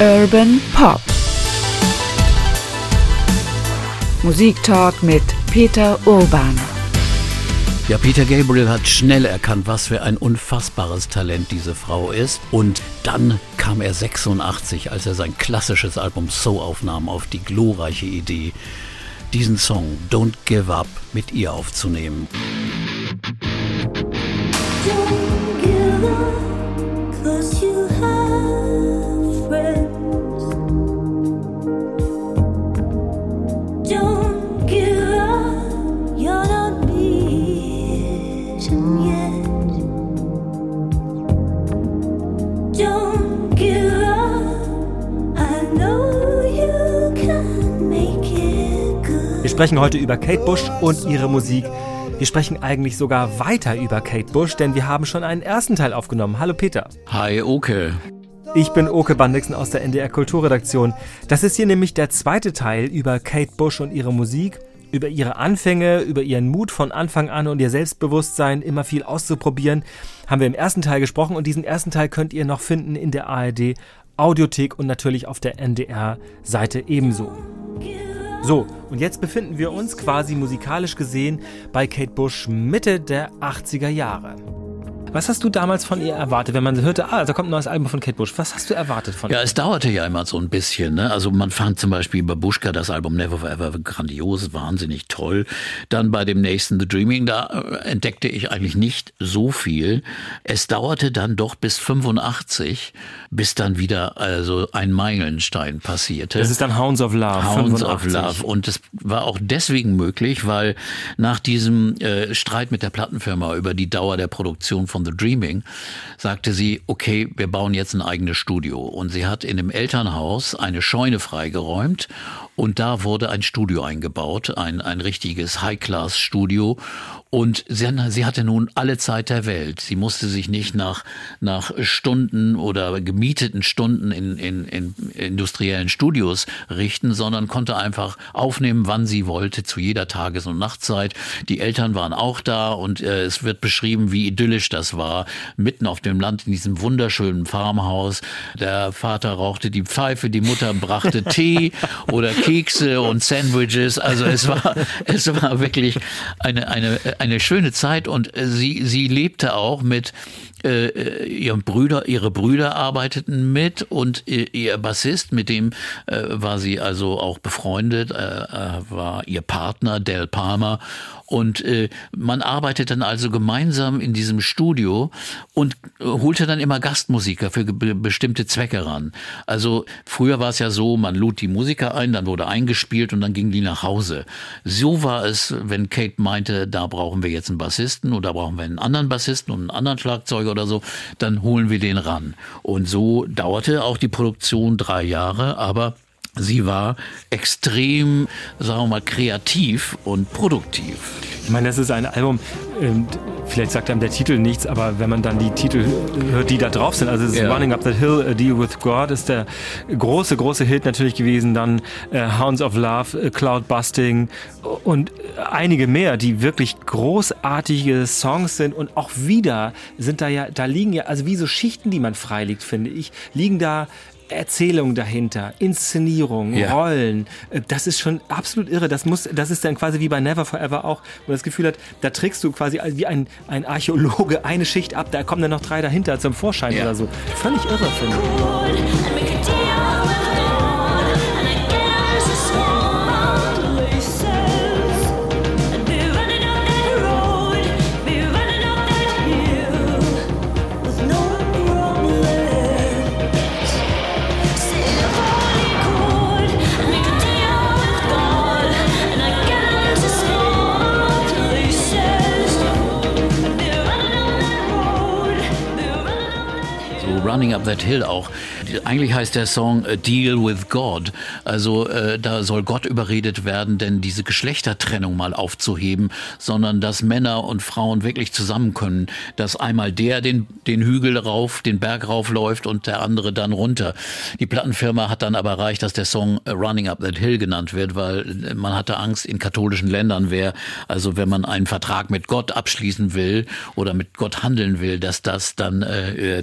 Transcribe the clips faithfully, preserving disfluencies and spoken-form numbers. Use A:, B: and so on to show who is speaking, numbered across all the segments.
A: Urban Pop. Musiktalk mit Peter Urban.
B: Ja, Peter Gabriel hat schnell erkannt, was für ein unfassbares Talent diese Frau ist. Und dann kam er sechsundachtzig, als er sein klassisches Album So aufnahm, auf die glorreiche Idee, diesen Song Don't Give Up mit ihr aufzunehmen.
C: Don't give up, 'cause you have friends. Don't give up, you're not beaten yet. Don't give up, I know you can make it good.
D: Wir sprechen heute über Kate Bush und ihre Musik. Wir sprechen eigentlich sogar weiter über Kate Bush, denn wir haben schon einen ersten Teil aufgenommen. Hallo Peter.
B: Hi Oke.
D: Ich bin Oke Bandixen aus der N D R Kulturredaktion. Das ist hier nämlich der zweite Teil über Kate Bush und ihre Musik, über ihre Anfänge, über ihren Mut von Anfang an und ihr Selbstbewusstsein, immer viel auszuprobieren, haben wir im ersten Teil gesprochen und diesen ersten Teil könnt ihr noch finden in der A R D Audiothek und natürlich auf der N D R-Seite ebenso. So, und jetzt befinden wir uns quasi musikalisch gesehen bei Kate Bush Mitte der achtziger Jahre. Was hast du damals von ihr erwartet, wenn man hörte, ah, da kommt ein neues Album von Kate Bush. Was hast du erwartet von ihr?
B: Ja, es dauerte ja immer so ein bisschen. Ne? Also man fand zum Beispiel bei Babuschka das Album Never Forever grandios, wahnsinnig toll. Dann bei dem nächsten The Dreaming, da entdeckte ich eigentlich nicht so viel. Es dauerte dann doch bis fünfundachtzig, bis dann wieder also ein Meilenstein passierte.
D: Das ist dann Hounds of Love.
B: Hounds of Love. Und das war auch deswegen möglich, weil nach diesem äh, Streit mit der Plattenfirma über die Dauer der Produktion von The Dreaming, sagte sie, okay, wir bauen jetzt ein eigenes Studio. Und sie hat in dem Elternhaus eine Scheune freigeräumt und da wurde ein Studio eingebaut, ein, ein richtiges High-Class-Studio. Und sie, sie hatte nun alle Zeit der Welt. Sie musste sich nicht nach, nach Stunden oder gemieteten Stunden in, in, in industriellen Studios richten, sondern konnte einfach aufnehmen, wann sie wollte, zu jeder Tages- und Nachtzeit. Die Eltern waren auch da und äh, es wird beschrieben, wie idyllisch das war, mitten auf dem Land in diesem wunderschönen Farmhaus. Der Vater rauchte die Pfeife, die Mutter brachte Tee oder Kekse und Sandwiches. Also es war, es war wirklich eine, eine, eine schöne Zeit und sie, sie lebte auch mit äh, ihrem Brüder, ihre Brüder arbeiteten mit und ihr Bassist, mit dem äh, war sie also auch befreundet, äh, war ihr Partner Del Palmer. Und äh, man arbeitet dann also gemeinsam in diesem Studio und äh, holte dann immer Gastmusiker für ge- bestimmte Zwecke ran. Also früher war es ja so, man lud die Musiker ein, dann wurde eingespielt und dann gingen die nach Hause. So war es, wenn Kate meinte, da brauchen wir jetzt einen Bassisten oder da brauchen wir einen anderen Bassisten und einen anderen Schlagzeuger oder so, dann holen wir den ran. Und so dauerte auch die Produktion drei Jahre, aber sie war extrem, sagen wir mal, kreativ und produktiv.
D: Ich meine, das ist ein Album, ähm, vielleicht sagt einem der Titel nichts, aber wenn man dann die Titel hört, die da drauf sind, also es ist ja. Running Up That Hill, A Deal With God ist der große, große Hit natürlich gewesen, dann äh, Hounds of Love, äh, Cloud Busting und einige mehr, die wirklich großartige Songs sind und auch wieder sind da ja, da liegen ja, also wie so Schichten, die man freilegt, finde ich, liegen da Erzählung dahinter, Inszenierung, ja. Rollen, das ist schon absolut irre. Das muss, das ist dann quasi wie bei Never Forever auch, wo man das Gefühl hat, da trickst du quasi wie ein, ein Archäologe eine Schicht ab, da kommen dann noch drei dahinter zum Vorschein ja. oder so. Völlig irre, finde ich.
B: Running Up That Hill auch. Eigentlich heißt der Song A Deal With God. Also äh, da soll Gott überredet werden, denn diese Geschlechtertrennung mal aufzuheben, sondern dass Männer und Frauen wirklich zusammen können. Dass einmal der den, den Hügel rauf, den Berg raufläuft und der andere dann runter. Die Plattenfirma hat dann aber erreicht, dass der Song Running Up That Hill genannt wird, weil man hatte Angst, in katholischen Ländern wäre, also wenn man einen Vertrag mit Gott abschließen will oder mit Gott handeln will, dass das dann äh, der Platte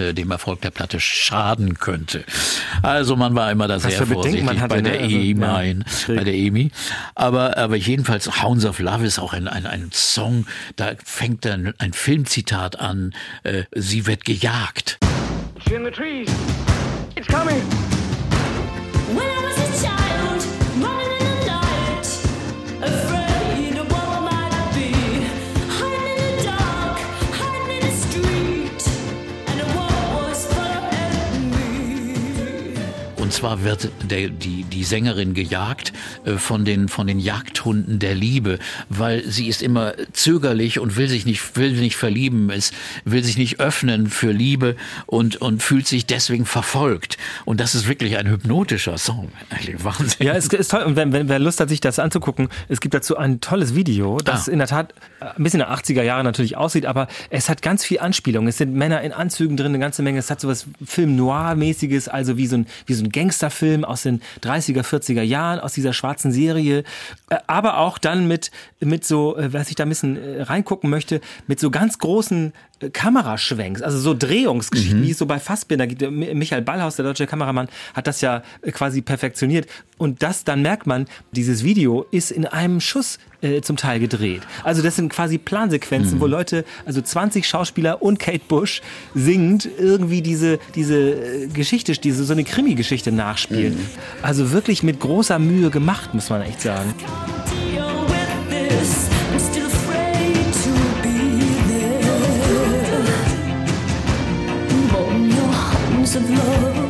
B: Platte, dem Erfolg der Platte schaden könnte. Also man war immer da sehr
D: für Bedenken
B: vorsichtig
D: man hatte,
B: bei der
D: ne? Also,
B: E M I,
D: ja,
B: nein,
D: schräg.
B: bei der E M I. Aber, aber jedenfalls Hounds of Love ist auch ein, ein, ein Song, da fängt dann ein Filmzitat an, äh, sie wird gejagt.
E: It's in the trees. It's coming.
C: When I was a child, running in the night, afraid of what might be, hiding in the dark, hiding in the street, and the world was full of enemy.
B: Und zwar wird der, die, die Sängerin gejagt äh, von den, von den Jagdhunden der Liebe, weil sie ist immer zögerlich und will sich nicht, will nicht verlieben, ist, will sich nicht öffnen für Liebe und, und fühlt sich deswegen verfolgt. Und das ist wirklich ein hypnotischer Song. Eigentlich Wahnsinn.
D: Ja, es ist toll. Und wenn, wenn wer Lust hat, sich das anzugucken, es gibt dazu ein tolles Video, das
B: Ah.
D: in der Tat ein bisschen in der achtziger Jahre natürlich aussieht, aber es hat ganz viel Anspielung. Es sind Männer in Anzügen drin, eine ganze Menge. Es hat so was Film-Noir-mäßiges, also wie so ein, wie so ein Gangsterfilm aus den dreißiger, vierziger Jahren, aus dieser schwarzen Serie. Äh, Aber auch dann mit, mit so, äh, was ich da ein bisschen äh, reingucken möchte, mit so ganz großen äh, Kameraschwenks, also so Drehungsgeschichten, wie es so bei Fassbinder gibt. Der Mi- Michael Ballhaus, der deutsche Kameramann, hat das ja äh, quasi perfektioniert. Und das, dann merkt man, dieses Video ist in einem Schuss äh, zum Teil gedreht. Also das sind quasi Plansequenzen, wo Leute, also zwanzig Schauspieler und Kate Bush singend irgendwie diese, diese äh, Geschichte, diese, so eine Krimi-Geschichte nachspielen. Also wirklich mit großer Mühe gemacht, muss man echt sagen.
C: Come to your witness, I'm still afraid to be there. Hold your arms of love.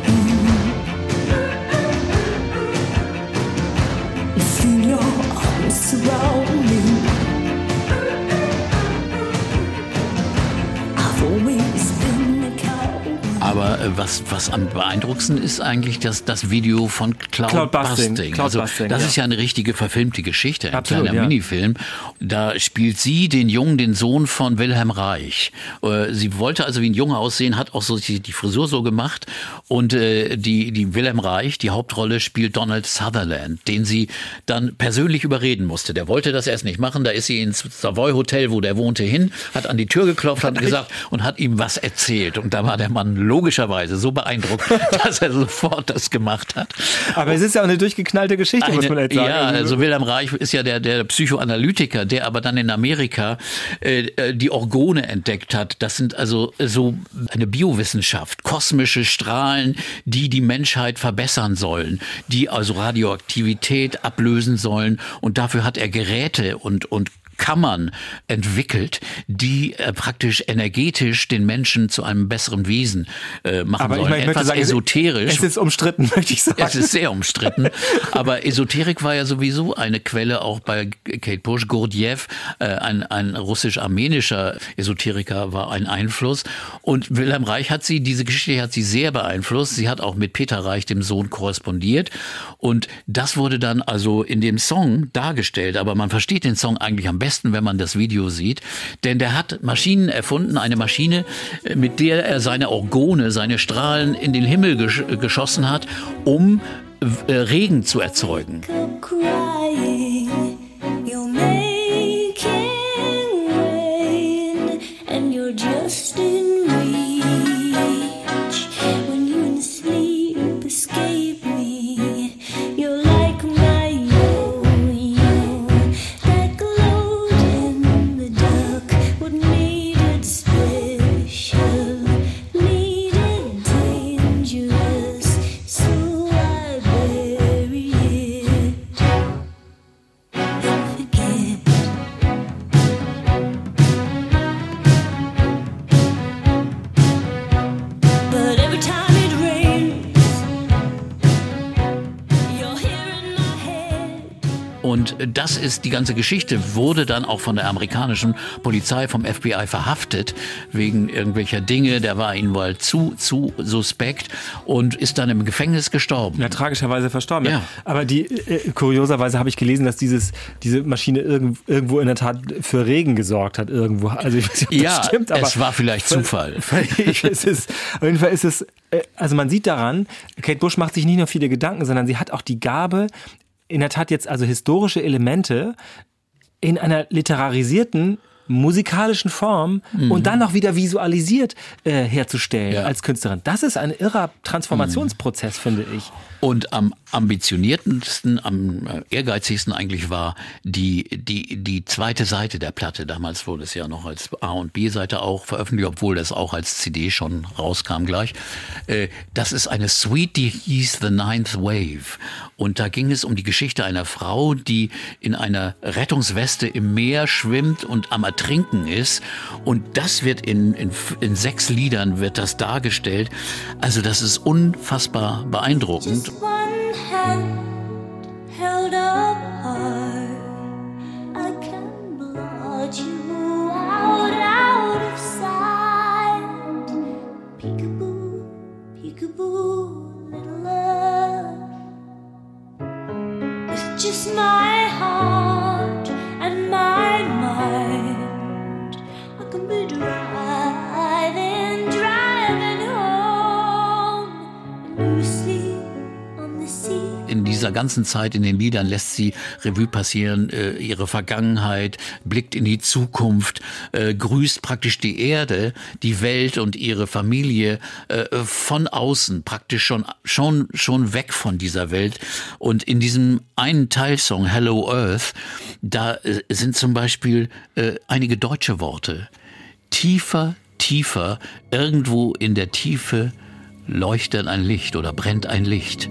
C: Feel your arms surround me. I've always been a coward.
B: Aber äh, was, was am beeindruckendsten ist eigentlich das, das Video von Cloud,
D: Cloud Busting.
B: Busting.
D: Cloud
B: Also,
D: Busting,
B: das
D: ja.
B: ist ja eine richtige verfilmte Geschichte, ein
D: Absolut,
B: kleiner
D: ja.
B: Minifilm. Da spielt sie den Jungen, den Sohn von Wilhelm Reich. Äh, Sie wollte also wie ein Junge aussehen, hat auch so die, die Frisur so gemacht. Und äh, die, die Wilhelm Reich, die Hauptrolle, spielt Donald Sutherland, den sie dann persönlich überreden musste. Der wollte das erst nicht machen. Da ist sie ins Savoy Hotel, wo der wohnte, hin, hat an die Tür geklopft, hat gesagt und hat ihm was erzählt. Und da war der Mann logischerweise so beeindruckt, dass er sofort das gemacht hat.
D: Aber es ist ja auch eine durchgeknallte Geschichte, muss man
B: Eine,
D: jetzt sagen.
B: ja, also Wilhelm Reich ist ja der, der Psychoanalytiker, der aber dann in Amerika äh, die Orgone entdeckt hat. Das sind also so eine Biowissenschaft, kosmische Strahlen, die die Menschheit verbessern sollen, die also Radioaktivität ablösen sollen. Und dafür hat er Geräte und, und Kammern entwickelt, die äh, praktisch energetisch den Menschen zu einem besseren Wesen äh, machen
D: Aber ich
B: sollen.
D: meine, ich möchte
B: Etwas
D: sagen, es-
B: esoterisch.
D: Es ist umstritten, möchte ich sagen.
B: Es ist sehr umstritten, aber Esoterik war ja sowieso eine Quelle auch bei Kate Bush. Gurdjieff, äh, ein, ein russisch-armenischer Esoteriker, war ein Einfluss. Und Wilhelm Reich hat sie, diese Geschichte hat sie sehr beeinflusst. Sie hat auch mit Peter Reich, dem Sohn, korrespondiert. Und das wurde dann also in dem Song dargestellt. Aber man versteht den Song eigentlich am besten, wenn man das Video sieht. Denn der hat Maschinen erfunden, eine Maschine, äh, mit der er seine Orgone, seine Strahlen in den Himmel gesch- geschossen hat, um äh, Regen zu erzeugen.
C: Crying, you're making rain, and you're just in reach. When you in sleep escape me, you're like my yo-yo that glowed in the dark. What made it special, made it dangerous, so I bury it and forget. But every time it rains, you're here in my head.
B: Und das ist die ganze Geschichte, wurde dann auch von der amerikanischen Polizei, vom F B I verhaftet, wegen irgendwelcher Dinge. Der war ihnen wohl zu, zu suspekt und ist dann im Gefängnis gestorben.
D: Ja, tragischerweise verstorben.
B: Ja.
D: Aber die, äh, kurioserweise habe ich gelesen, dass dieses, diese Maschine irgend, irgendwo in der Tat für Regen gesorgt hat. Irgendwo. Also ich weiß nicht, ob
B: Ja,
D: das stimmt, aber
B: es war vielleicht Zufall.
D: Ich, es ist, auf jeden Fall ist es, äh, also man sieht daran, Kate Bush macht sich nicht nur viele Gedanken, sondern sie hat auch die Gabe, in der Tat jetzt also historische Elemente in einer literarisierten musikalischen Form mhm. und dann noch wieder visualisiert äh, herzustellen
B: ja.
D: als Künstlerin. Das ist ein irrer Transformationsprozess, mhm. finde ich.
B: Und am ambitioniertesten, am ehrgeizigsten eigentlich war die, die, die zweite Seite der Platte. Damals wurde es ja noch als A- und B-Seite auch veröffentlicht, obwohl das auch als C D schon rauskam gleich. Das ist eine Suite, die hieß The Ninth Wave. Und da ging es um die Geschichte einer Frau, die in einer Rettungsweste im Meer schwimmt und am Ertrinken ist. Und das wird in, in, in sechs Liedern wird das dargestellt. Also das ist unfassbar beeindruckend.
C: Just one hand held up high, I can blot you out, out of sight. Peekaboo, peekaboo, little love. With just my heart and my mind, I can be driving, driving home, and you sleep on the sea.
B: In dieser ganzen Zeit in den Liedern lässt sie Revue passieren, äh, ihre Vergangenheit, blickt in die Zukunft, äh, grüßt praktisch die Erde, die Welt und ihre Familie äh, von außen, praktisch schon, schon, schon weg von dieser Welt. Und in diesem einen Teilsong, Hello Earth, da äh, sind zum Beispiel äh, einige deutsche Worte. Tiefer, tiefer, irgendwo in der Tiefe leuchtet ein Licht oder brennt ein Licht.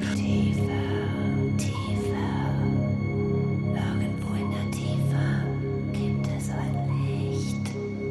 C: Irgendwo in der Tiefe gibt es ein Licht.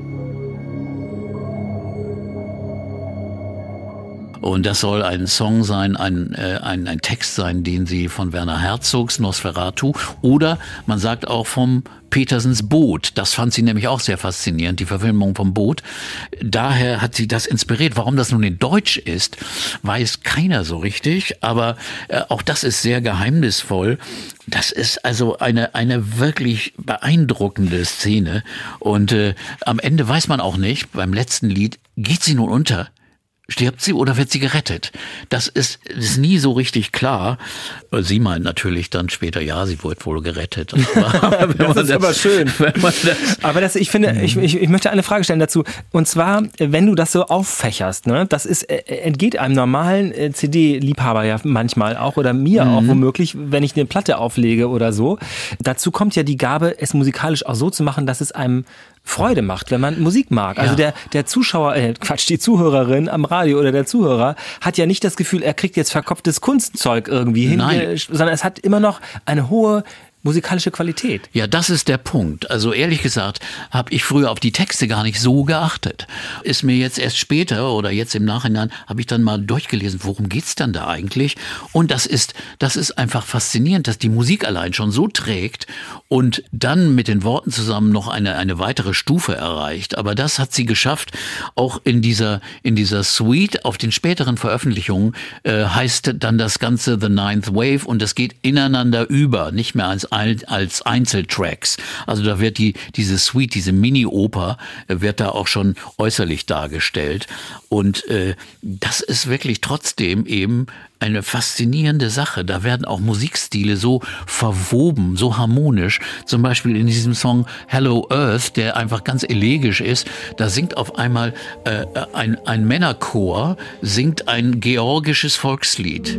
B: Und das soll ein Song sein, ein, äh, ein, ein Text sein, den sie von Werner Herzogs Nosferatu oder man sagt auch vom Petersens Boot. Das fand sie nämlich auch sehr faszinierend, die Verfilmung vom Boot. Daher hat sie das inspiriert. Warum das nun in Deutsch ist, weiß keiner so richtig. Aber äh, auch das ist sehr geheimnisvoll. Das ist also eine, eine wirklich beeindruckende Szene. Und äh, am Ende weiß man auch nicht, beim letzten Lied, geht sie nun unter? Stirbt sie oder wird sie gerettet? Das ist, ist nie so richtig klar. Sie meint natürlich dann später, ja, sie wird wohl gerettet.
D: Aber das ist das, aber schön. Das aber das, ich finde, ich, ich, ich möchte eine Frage stellen dazu. Und zwar, wenn du das so auffächerst, ne, das ist, entgeht einem normalen C D-Liebhaber ja manchmal auch oder mir mhm. auch womöglich, wenn ich eine Platte auflege oder so. Dazu kommt ja die Gabe, es musikalisch auch so zu machen, dass es einem Freude macht, wenn man Musik mag. Also ja. der, der Zuschauer, äh, Quatsch, die Zuhörerin am Radio oder der Zuhörer hat ja nicht das Gefühl, er kriegt jetzt verkopftes Kunstzeug irgendwie hin,
B: Nein.
D: sondern es hat immer noch eine hohe musikalische Qualität.
B: Ja, das ist der Punkt. Also ehrlich gesagt, habe ich früher auf die Texte gar nicht so geachtet. Ist mir jetzt erst später oder jetzt im Nachhinein, habe ich dann mal durchgelesen, worum geht's dann da eigentlich? Und das ist, das ist einfach faszinierend, dass die Musik allein schon so trägt und dann mit den Worten zusammen noch eine, eine weitere Stufe erreicht. Aber das hat sie geschafft, auch in dieser, in dieser Suite auf den späteren Veröffentlichungen äh, heißt dann das Ganze The Ninth Wave und das geht ineinander über, nicht mehr als als Einzeltracks. Also da wird die, diese Suite, diese Mini-Oper, wird da auch schon äußerlich dargestellt. Und äh, das ist wirklich trotzdem eben eine faszinierende Sache. Da werden auch Musikstile so verwoben, so harmonisch. Zum Beispiel in diesem Song Hello Earth, der einfach ganz elegisch ist. Da singt auf einmal äh, ein, ein Männerchor, singt ein georgisches Volkslied.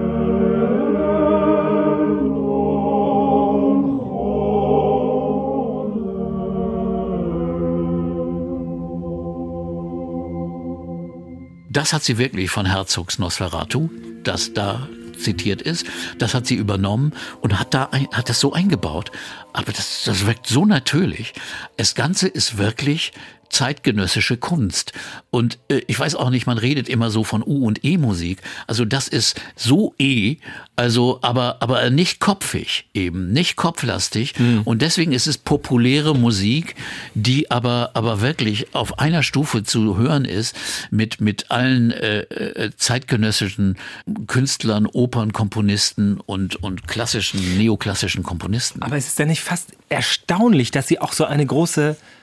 B: Das hat sie wirklich von Herzogs Nosferatu, das da zitiert ist, das hat sie übernommen und hat da ein, hat das so eingebaut. Aber das, das wirkt so natürlich. Das Ganze ist wirklich zeitgenössische Kunst. Und äh, ich weiß auch nicht, man redet immer so von U- und E-Musik. Also das ist so E, also aber aber nicht kopfig eben, nicht kopflastig. Mhm. Und deswegen ist es populäre Musik, die aber aber wirklich auf einer Stufe zu hören ist mit mit allen äh, äh, zeitgenössischen Künstlern, Opernkomponisten und und klassischen, neoklassischen Komponisten.
D: Aber es ist ja nicht fast erstaunlich, dass sie auch so eine große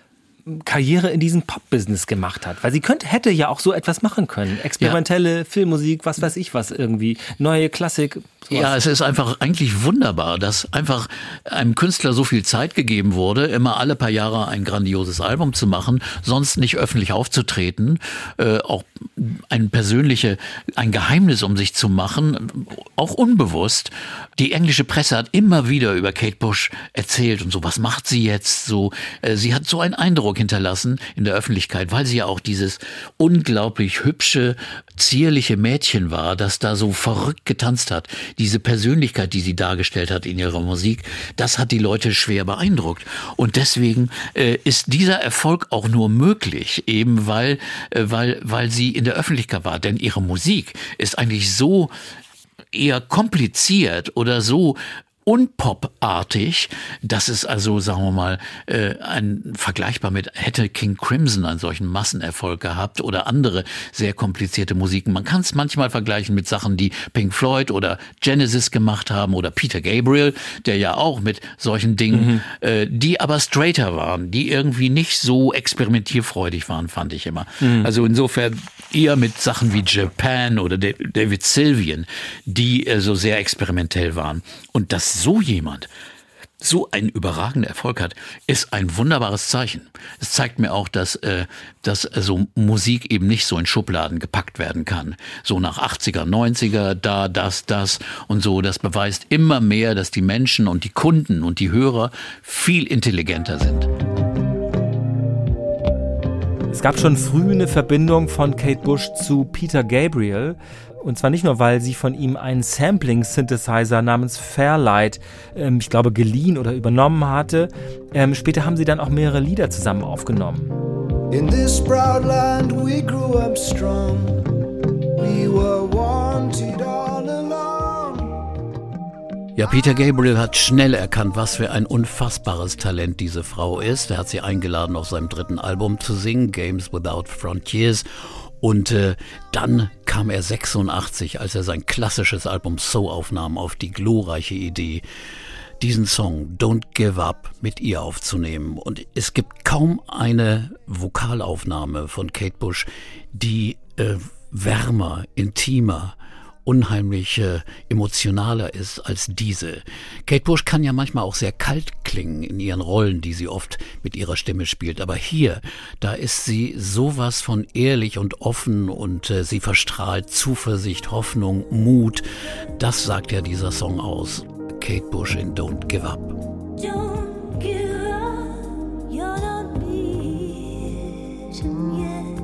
D: Karriere in diesem Pop-Business gemacht hat. Weil sie könnte, hätte ja auch so etwas machen können. Experimentelle ja. Filmmusik, was weiß ich was irgendwie. Neue Klassik. Sowas.
B: Ja, es ist einfach eigentlich wunderbar, dass einfach einem Künstler so viel Zeit gegeben wurde, immer alle paar Jahre ein grandioses Album zu machen, sonst nicht öffentlich aufzutreten, äh, auch ein persönliche, ein Geheimnis um sich zu machen, auch unbewusst. Die englische Presse hat immer wieder über Kate Bush erzählt und so, was macht sie jetzt so? Äh, sie hat so einen Eindruck hinterlassen in der Öffentlichkeit, weil sie ja auch dieses unglaublich hübsche, zierliche Mädchen war, das da so verrückt getanzt hat. Diese Persönlichkeit, die sie dargestellt hat in ihrer Musik, das hat die Leute schwer beeindruckt. Und deswegen äh, ist dieser Erfolg auch nur möglich, eben weil, äh, weil, weil sie in der Öffentlichkeit war. Denn ihre Musik ist eigentlich so eher kompliziert oder so unpopartig, das ist also, sagen wir mal, äh, ein vergleichbar mit, hätte King Crimson einen solchen Massenerfolg gehabt oder andere sehr komplizierte Musiken. Man kann es manchmal vergleichen mit Sachen, die Pink Floyd oder Genesis gemacht haben oder Peter Gabriel, der ja auch mit solchen Dingen, mhm. äh, die aber straighter waren, die irgendwie nicht so experimentierfreudig waren, fand ich immer. Mhm. Also insofern eher mit Sachen wie Japan oder David Sylvian, die äh, so sehr experimentell waren. Und das so jemand so einen überragenden Erfolg hat, ist ein wunderbares Zeichen. Es zeigt mir auch, dass, äh, dass so Musik eben nicht so in Schubladen gepackt werden kann. So nach achtziger, neunziger, da, das, das und so. Das beweist immer mehr, dass die Menschen und die Kunden und die Hörer viel intelligenter sind.
D: Es gab schon früh eine Verbindung von Kate Bush zu Peter Gabriel. Und zwar nicht nur, weil sie von ihm einen Sampling-Synthesizer namens Fairlight, ähm, ich glaube, geliehen oder übernommen hatte. Ähm, später haben sie dann auch mehrere Lieder zusammen aufgenommen.
F: In this proud land we grew up strong. We were wanted all along.
B: Ja, Peter Gabriel hat schnell erkannt, was für ein unfassbares Talent diese Frau ist. Er hat sie eingeladen, auf seinem dritten Album zu singen, Games Without Frontiers. Und äh, dann kam er sechsundachtzig, als er sein klassisches Album So aufnahm, auf die glorreiche Idee, diesen Song Don't Give Up mit ihr aufzunehmen. Und es gibt kaum eine Vokalaufnahme von Kate Bush, die äh, wärmer, intimer, unheimlich äh, emotionaler ist als diese. Kate Bush kann ja manchmal auch sehr kalt klingen in ihren Rollen, die sie oft mit ihrer Stimme spielt. Aber hier, da ist sie sowas von ehrlich und offen und äh, sie verstrahlt Zuversicht, Hoffnung, Mut. Das sagt ja dieser Song aus. Kate Bush in Don't Give Up.
C: Don't give up, you're not beaten yet.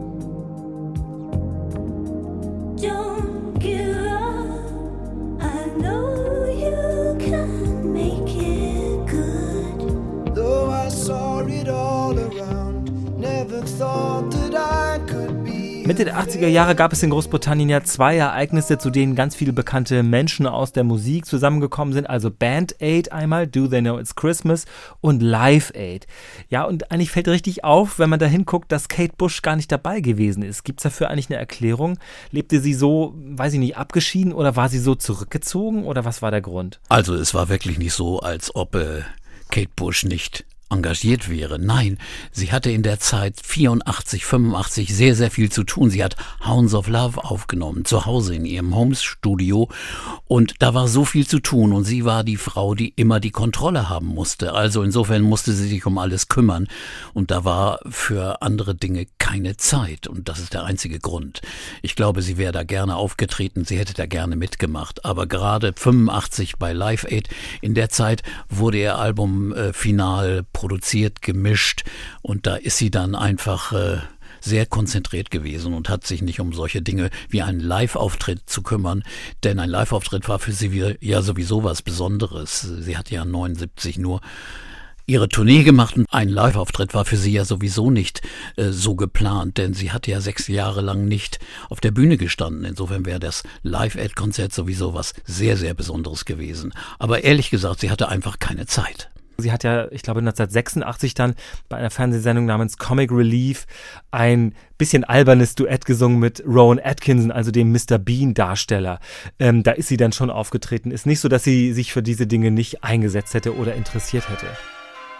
C: Don't give up, I know you can make it good.
F: Though I saw it all around, never thought that I could be.
D: Mitte der achtziger Jahre gab es in Großbritannien ja zwei Ereignisse, zu denen ganz viele bekannte Menschen aus der Musik zusammengekommen sind. Also Band Aid einmal, Do They Know It's Christmas, und Live Aid. Ja, und eigentlich fällt richtig auf, wenn man da hinguckt, dass Kate Bush gar nicht dabei gewesen ist. Gibt es dafür eigentlich eine Erklärung? Lebte sie so, weiß ich nicht, abgeschieden oder war sie so zurückgezogen oder was war der Grund?
B: Also es war wirklich nicht so, als ob äh, Kate Bush nicht engagiert wäre. Nein, sie hatte in der Zeit vierundachtzig, fünfundachtzig sehr, sehr viel zu tun. Sie hat Hounds of Love aufgenommen, zu Hause in ihrem Homes-Studio, und da war so viel zu tun und sie war die Frau, die immer die Kontrolle haben musste. Also insofern musste sie sich um alles kümmern und da war für andere Dinge keine Zeit und das ist der einzige Grund. Ich glaube, sie wäre da gerne aufgetreten, sie hätte da gerne mitgemacht, aber gerade fünfundachtzig bei Live Aid, in der Zeit wurde ihr Album äh, final produziert, gemischt und da ist sie dann einfach äh, sehr konzentriert gewesen und hat sich nicht um solche Dinge wie einen Live-Auftritt zu kümmern, denn ein Live-Auftritt war für sie ja sowieso was Besonderes. Sie hat ja neunundsiebzig nur ihre Tournee gemacht und ein Live-Auftritt war für sie ja sowieso nicht äh, so geplant, denn sie hatte ja sechs Jahre lang nicht auf der Bühne gestanden. Insofern wäre das Live-Aid-Konzert sowieso was sehr, sehr Besonderes gewesen. Aber ehrlich gesagt, sie hatte einfach keine Zeit.
D: Sie hat ja, ich glaube, neunzehnhundertsechsundachtzig dann bei einer Fernsehsendung namens Comic Relief ein bisschen albernes Duett gesungen mit Rowan Atkinson, also dem Mister Bean-Darsteller. Ähm, da ist sie dann schon aufgetreten. Ist nicht so, dass sie sich für diese Dinge nicht eingesetzt hätte oder interessiert hätte.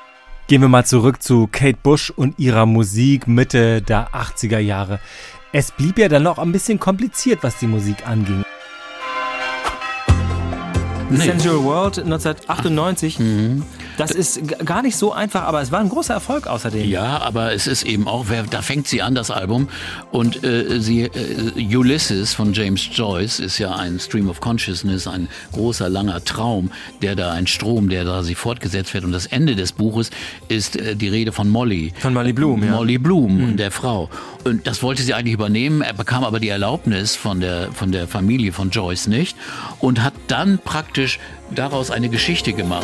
D: Gehen wir mal zurück zu Kate Bush und ihrer Musik Mitte der achtziger Jahre. Es blieb ja dann noch ein bisschen kompliziert, was die Musik anging.
B: Nee.
D: Sensual World neunzehnhundertachtundneunzig, mhm. das ist g- gar nicht so einfach, aber es war ein großer Erfolg außerdem.
B: Ja, aber es ist eben auch, wer, da fängt sie an, das Album. Und äh, sie, äh, Ulysses von James Joyce ist ja ein Stream of Consciousness, ein großer, langer Traum, der da, ein Strom, der da sie fortgesetzt wird. Und das Ende des Buches ist äh, die Rede von Molly.
D: Von Molly Bloom, ja.
B: Molly Bloom, mhm. der Frau. Und das wollte sie eigentlich übernehmen, er bekam aber die Erlaubnis von der, von der Familie von Joyce nicht und hat dann praktisch daraus eine Geschichte gemacht.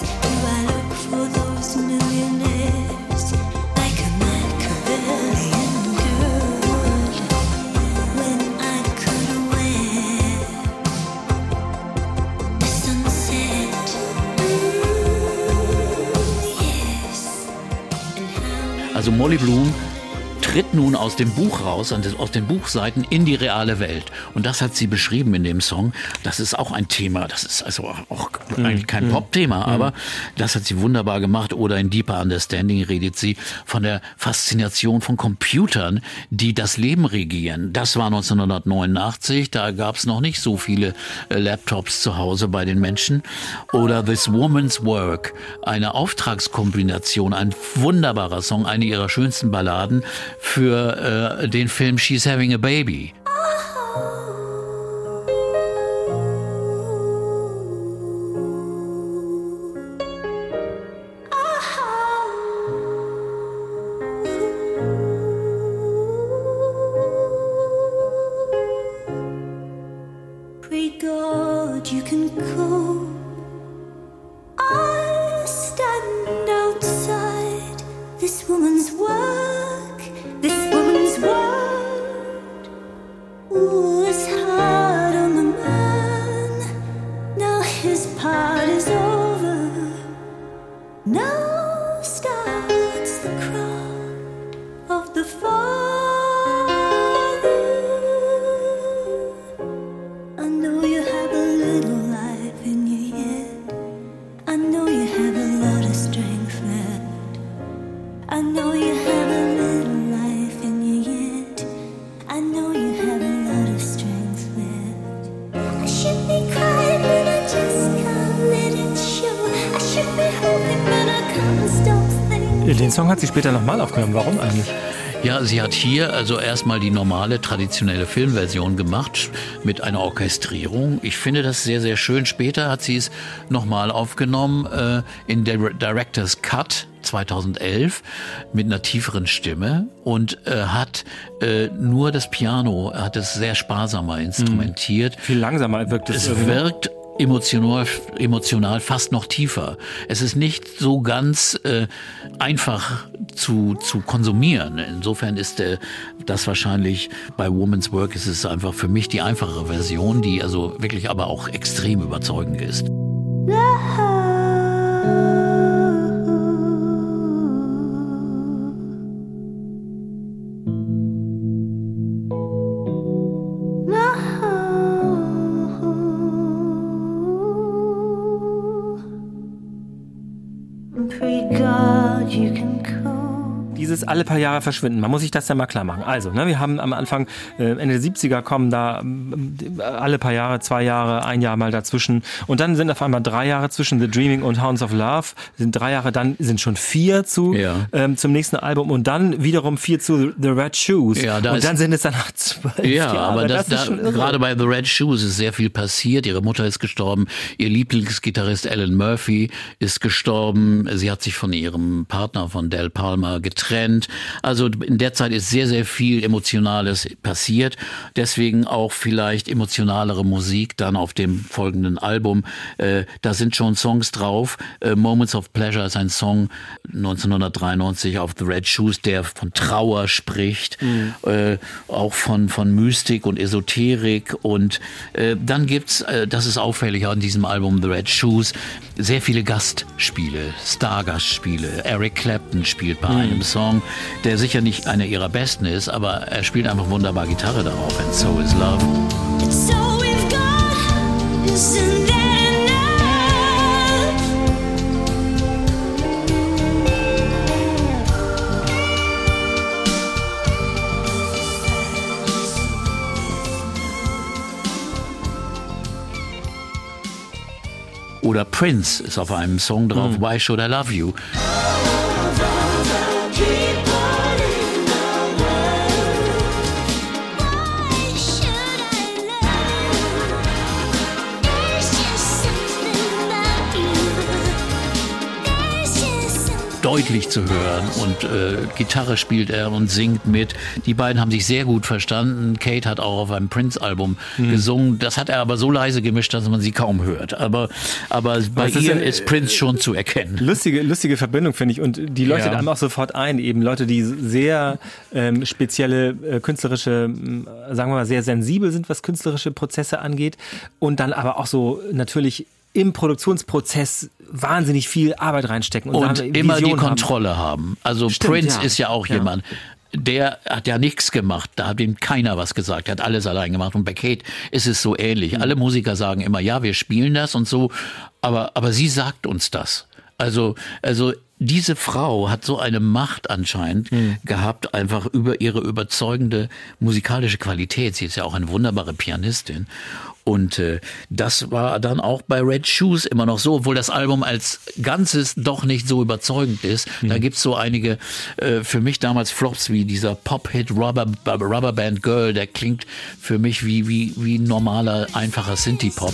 B: Also Molly Bloom tritt nun aus dem Buch raus, aus den Buchseiten in die reale Welt. Und das hat sie beschrieben in dem Song. Das ist auch ein Thema, das ist also auch eigentlich kein mm. Pop-Thema, mm. aber das hat sie wunderbar gemacht. Oder in Deeper Understanding redet sie von der Faszination von Computern, die das Leben regieren. Das war neunzehnhundertneunundachtzig, da gab es noch nicht so viele äh, Laptops zu Hause bei den Menschen. Oder This Woman's Work, eine Auftragskombination, ein wunderbarer Song, eine ihrer schönsten Balladen, für äh, den Film She's Having a Baby.
C: Pray God you can go. I stand outside this woman's work, this woman's word. Ooh, it's hard on the man. Now his part is over. Now starts the cry of the father. I know you have a little life in you yet. I know you have a lot of strength left. I know you have a little life in you yet. I know you have a lot of strength left. I should be crying, but I just can't let it show. I should be hoping, but I can't stop thinking.
D: Den Song hat sie später nochmal aufgenommen. Warum eigentlich?
B: Ja, sie hat hier also erstmal die normale, traditionelle Filmversion gemacht mit einer Orchestrierung. Ich finde das sehr, sehr schön. Später hat sie es nochmal aufgenommen äh, in der Director's Cut zweitausendelf mit einer tieferen Stimme und äh, hat äh, nur das Piano, hat es sehr sparsamer instrumentiert.
D: Viel langsamer wirkt es.
B: Es wirkt emotional, emotional fast noch tiefer. Es ist nicht so ganz äh, einfach zu, zu konsumieren. Insofern ist äh, das wahrscheinlich bei Woman's Work ist es einfach für mich die einfachere Version, die also wirklich aber auch extrem überzeugend ist.
D: Dieses alle paar Jahre verschwinden, man muss sich das ja mal klar machen. Also, ne, wir haben am Anfang, äh, Ende der siebziger kommen da äh, alle paar Jahre, zwei Jahre, ein Jahr mal dazwischen und dann sind auf einmal drei Jahre zwischen The Dreaming und Hounds of Love, sind drei Jahre, dann sind schon vier zu
B: ja.
D: ähm, zum nächsten Album und dann wiederum vier zu The Red Shoes
B: ja, da
D: und dann sind es danach zwölf
B: Ja,
D: Jahre.
B: aber das,
D: das
B: da,
D: ist schon
B: gerade bei The Red Shoes ist sehr viel passiert. Ihre Mutter ist gestorben, ihr Lieblingsgitarrist Alan Murphy ist gestorben, sie hat sich von ihrem Partner, von Del Palma, getrennt. Also in der Zeit ist sehr, sehr viel Emotionales passiert. Deswegen auch vielleicht emotionalere Musik dann auf dem folgenden Album. Äh, da sind schon Songs drauf. Äh, Moments of Pleasure ist ein Song neunzehnhundertdreiundneunzig auf The Red Shoes, der von Trauer spricht, mhm. äh, auch von, von Mystik und Esoterik. Und äh, dann gibt's, äh, das ist auffällig an diesem Album The Red Shoes, sehr viele Gastspiele, Stargastspiele. Eric Clapton spielt bei mhm. einem Song, der sicher nicht einer ihrer besten ist, aber er spielt einfach wunderbar Gitarre darauf. And so is love.
C: So we've got, isn't that enough?
B: Oder Prince ist auf einem Song drauf, Why Should I Love You? Deutlich zu hören und äh, Gitarre spielt er und singt mit. Die beiden haben sich sehr gut verstanden. Kate hat auch auf einem Prince-Album mhm. gesungen. Das hat er aber so leise gemischt, dass man sie kaum hört. Aber, aber bei
D: ist
B: ihr
D: eine,
B: ist Prince schon zu erkennen.
D: Lustige, lustige Verbindung, finde ich. Und die leuchtet
B: Ja.
D: einem auch sofort ein. Eben Leute, die sehr ähm, spezielle äh, künstlerische, äh, sagen wir mal, sehr sensibel sind, was künstlerische Prozesse angeht. Und dann aber auch so natürlich im Produktionsprozess wahnsinnig viel Arbeit reinstecken. Und,
B: Und
D: da
B: immer die
D: Vision
B: Kontrolle haben. haben. Also
D: Stimmt,
B: Prince
D: ja.
B: ist ja auch
D: Ja.
B: jemand, der hat ja nichts gemacht. Da hat ihm keiner was gesagt. Er hat alles allein gemacht. Und bei Kate ist es so ähnlich.
D: Mhm.
B: Alle Musiker sagen immer, ja, wir spielen das und so. Aber, aber sie sagt uns das. Also, also, diese Frau hat so eine Macht anscheinend mhm. gehabt, einfach über ihre überzeugende musikalische Qualität. Sie ist ja auch eine wunderbare Pianistin. Und äh, das war dann auch bei Red Shoes immer noch so, obwohl das Album als Ganzes doch nicht so überzeugend ist. Mhm. Da gibt's so einige, äh, für mich damals Flops, wie dieser Pop-Hit Rubber, Rubber Band Girl, der klingt für mich wie, wie, wie normaler, einfacher Synthie-Pop.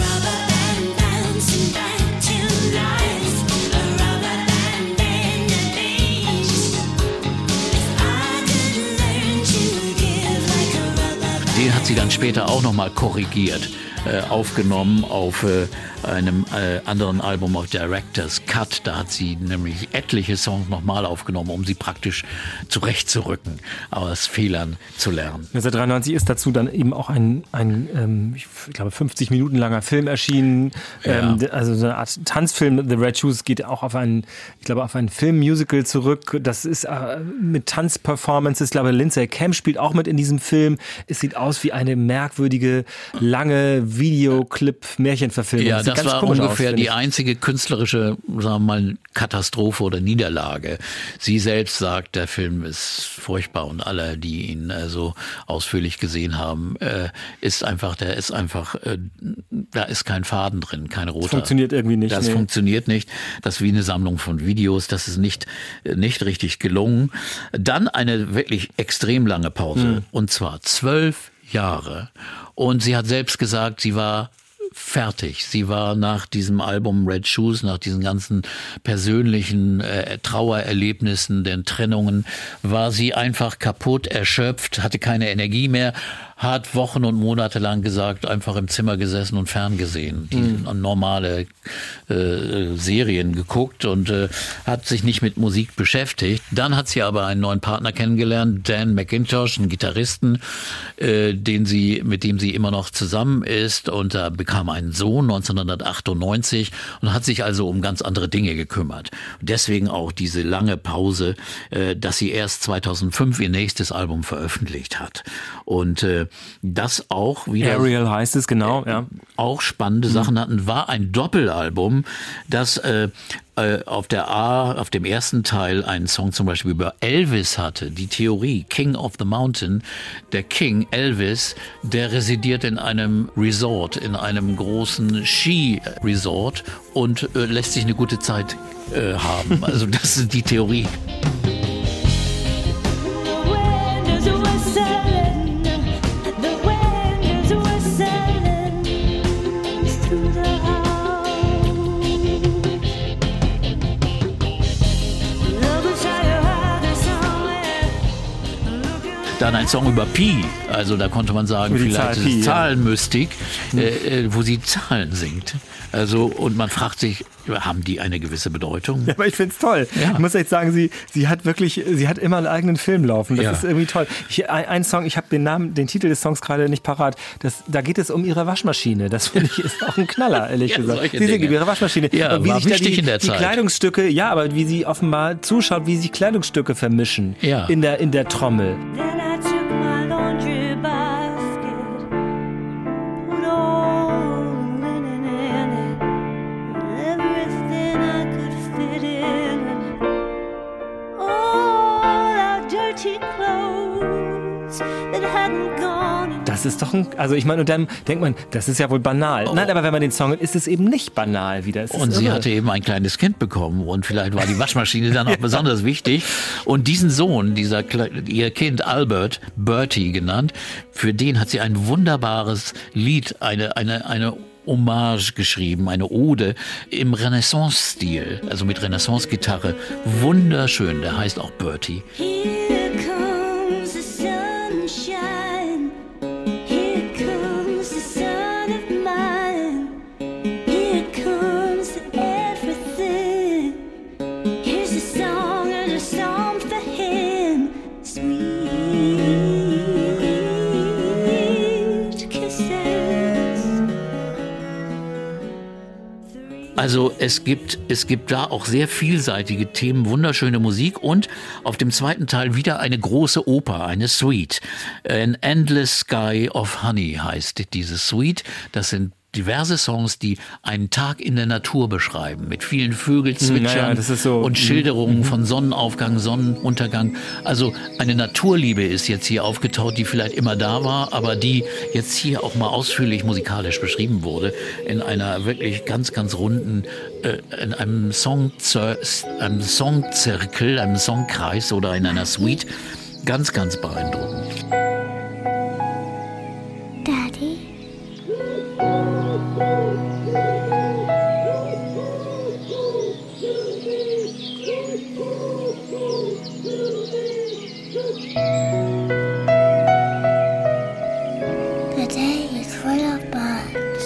B: Den hat sie dann später auch nochmal korrigiert, äh, aufgenommen auf äh, einem äh, anderen Album auf Director's Cut. Da hat sie nämlich etliche Songs nochmal aufgenommen, um sie praktisch zurechtzurücken, aus Fehlern zu lernen.
D: neunzehnhundertdreiundneunzig ist dazu dann eben auch ein, ein ähm, ich glaube, fünfzig Minuten langer Film erschienen.
B: Ja.
D: Ähm, also so eine Art Tanzfilm. The Red Shoes geht auch auf ein, ich glaube, auf ein Filmmusical zurück. Das ist äh, mit Tanzperformances. Ich glaube, Lindsay Camp spielt auch mit in diesem Film. Es sieht aus wie eine merkwürdige, lange Videoclip-Märchenverfilmung.
B: Ja,
D: Sieht
B: das
D: ganz
B: war
D: komisch
B: ungefähr
D: aus,
B: die
D: ich.
B: einzige künstlerische, sagen wir mal, Katastrophe oder Niederlage. Sie selbst sagt, der Film ist furchtbar und alle, die ihn also ausführlich gesehen haben, äh, ist einfach, der ist einfach, äh, da ist kein Faden drin, kein roter.
D: Das funktioniert irgendwie nicht.
B: Das
D: nee.
B: funktioniert nicht. Das ist wie eine Sammlung von Videos. Das ist nicht, nicht richtig gelungen. Dann eine wirklich extrem lange Pause. Mhm. Und zwar zwölf Jahre. Und sie hat selbst gesagt, sie war fertig. Sie war nach diesem Album Red Shoes, nach diesen ganzen persönlichen äh, Trauererlebnissen, den Trennungen, war sie einfach kaputt, erschöpft, hatte keine Energie mehr, hat Wochen und Monate lang gesagt, einfach im Zimmer gesessen und ferngesehen, die mhm. normale äh, Serien geguckt und äh, hat sich nicht mit Musik beschäftigt. Dann hat sie aber einen neuen Partner kennengelernt, Dan McIntosh, einen Gitarristen, äh, den sie, mit dem sie immer noch zusammen ist, und da bekam einen Sohn neunzehnhundertachtundneunzig und hat sich also um ganz andere Dinge gekümmert. Deswegen auch diese lange Pause, äh, dass sie erst zweitausendfünf ihr nächstes Album veröffentlicht hat. Und äh, das auch wieder...
D: Ariel heißt es, genau, ja.
B: Auch spannende mhm. Sachen hatten, war ein Doppelalbum, das äh, äh, auf der A, auf dem ersten Teil einen Song zum Beispiel über Elvis hatte. Die Theorie, King of the Mountain, der King Elvis, der residiert in einem Resort, in einem großen Ski-Resort und äh, lässt sich eine gute Zeit äh, haben. Also das ist die Theorie. Dann ein Song über Pi, also da konnte man sagen,
D: Über die
B: vielleicht
D: Zahl
B: ist es
D: Pi, ja.
B: Zahlenmystik, äh, wo sie Zahlen singt. Also, und man fragt sich, haben die eine gewisse Bedeutung?
D: Ja, aber ich find's toll.
B: Ja.
D: Ich muss echt sagen, sie, sie hat wirklich, sie hat immer einen eigenen Film laufen. Das
B: Ja.
D: ist irgendwie toll. Ich, ein, ein Song, ich habe den Namen, den Titel des Songs gerade nicht parat. Das, da geht es um ihre Waschmaschine. Das finde ich ist auch ein Knaller, ehrlich
B: Ja,
D: gesagt.
B: solche
D: Sie singt
B: Dinge.
D: über ihre Waschmaschine.
B: Ja,
D: und wie
B: war
D: sich da
B: wichtig
D: die,
B: in der
D: die
B: Zeit.
D: Kleidungsstücke, ja, aber wie sie offenbar zuschaut, wie sich Kleidungsstücke vermischen
B: Ja.
D: in der, in der Trommel.
C: Then I took my laundry basket, put all the linen in it, everything I could fit in it, all our dirty clothes that hadn't gone.
D: Das das ist doch ein, also ich meine, und dann denkt man, das ist ja wohl banal. Oh. Nein, aber wenn man den Song hört, ist es eben nicht banal wieder. Es
B: und sie irre. hatte eben ein kleines Kind bekommen und vielleicht war die Waschmaschine dann auch ja. besonders wichtig. Und diesen Sohn, dieser ihr Kind Albert, Bertie genannt, für den hat sie ein wunderbares Lied, eine, eine, eine Hommage geschrieben, eine Ode im Renaissance-Stil, also mit Renaissance-Gitarre. Wunderschön, der heißt auch Bertie.
C: Here comes the sunshine. Here comes the sun of mine. Here comes everything. Here's a song and a song for him. Sweet kisses.
B: Also es gibt, es gibt da auch sehr vielseitige Themen, wunderschöne Musik und auf dem zweiten Teil wieder eine große Oper, eine Suite. An Endless Sky of Honey heißt diese Suite. Das sind diverse Songs, die einen Tag in der Natur beschreiben, mit vielen Vögelzwitschern
D: naja, das ist so,
B: und Schilderungen von Sonnenaufgang, Sonnenuntergang. Also eine Naturliebe ist jetzt hier aufgetaucht, die vielleicht immer da war, aber die jetzt hier auch mal ausführlich musikalisch beschrieben wurde, in einer wirklich ganz, ganz runden, äh, in einem Songzer- einem Songzirkel, einem Songkreis oder in einer Suite. Ganz, ganz beeindruckend.
C: Daddy? The day is full of birds.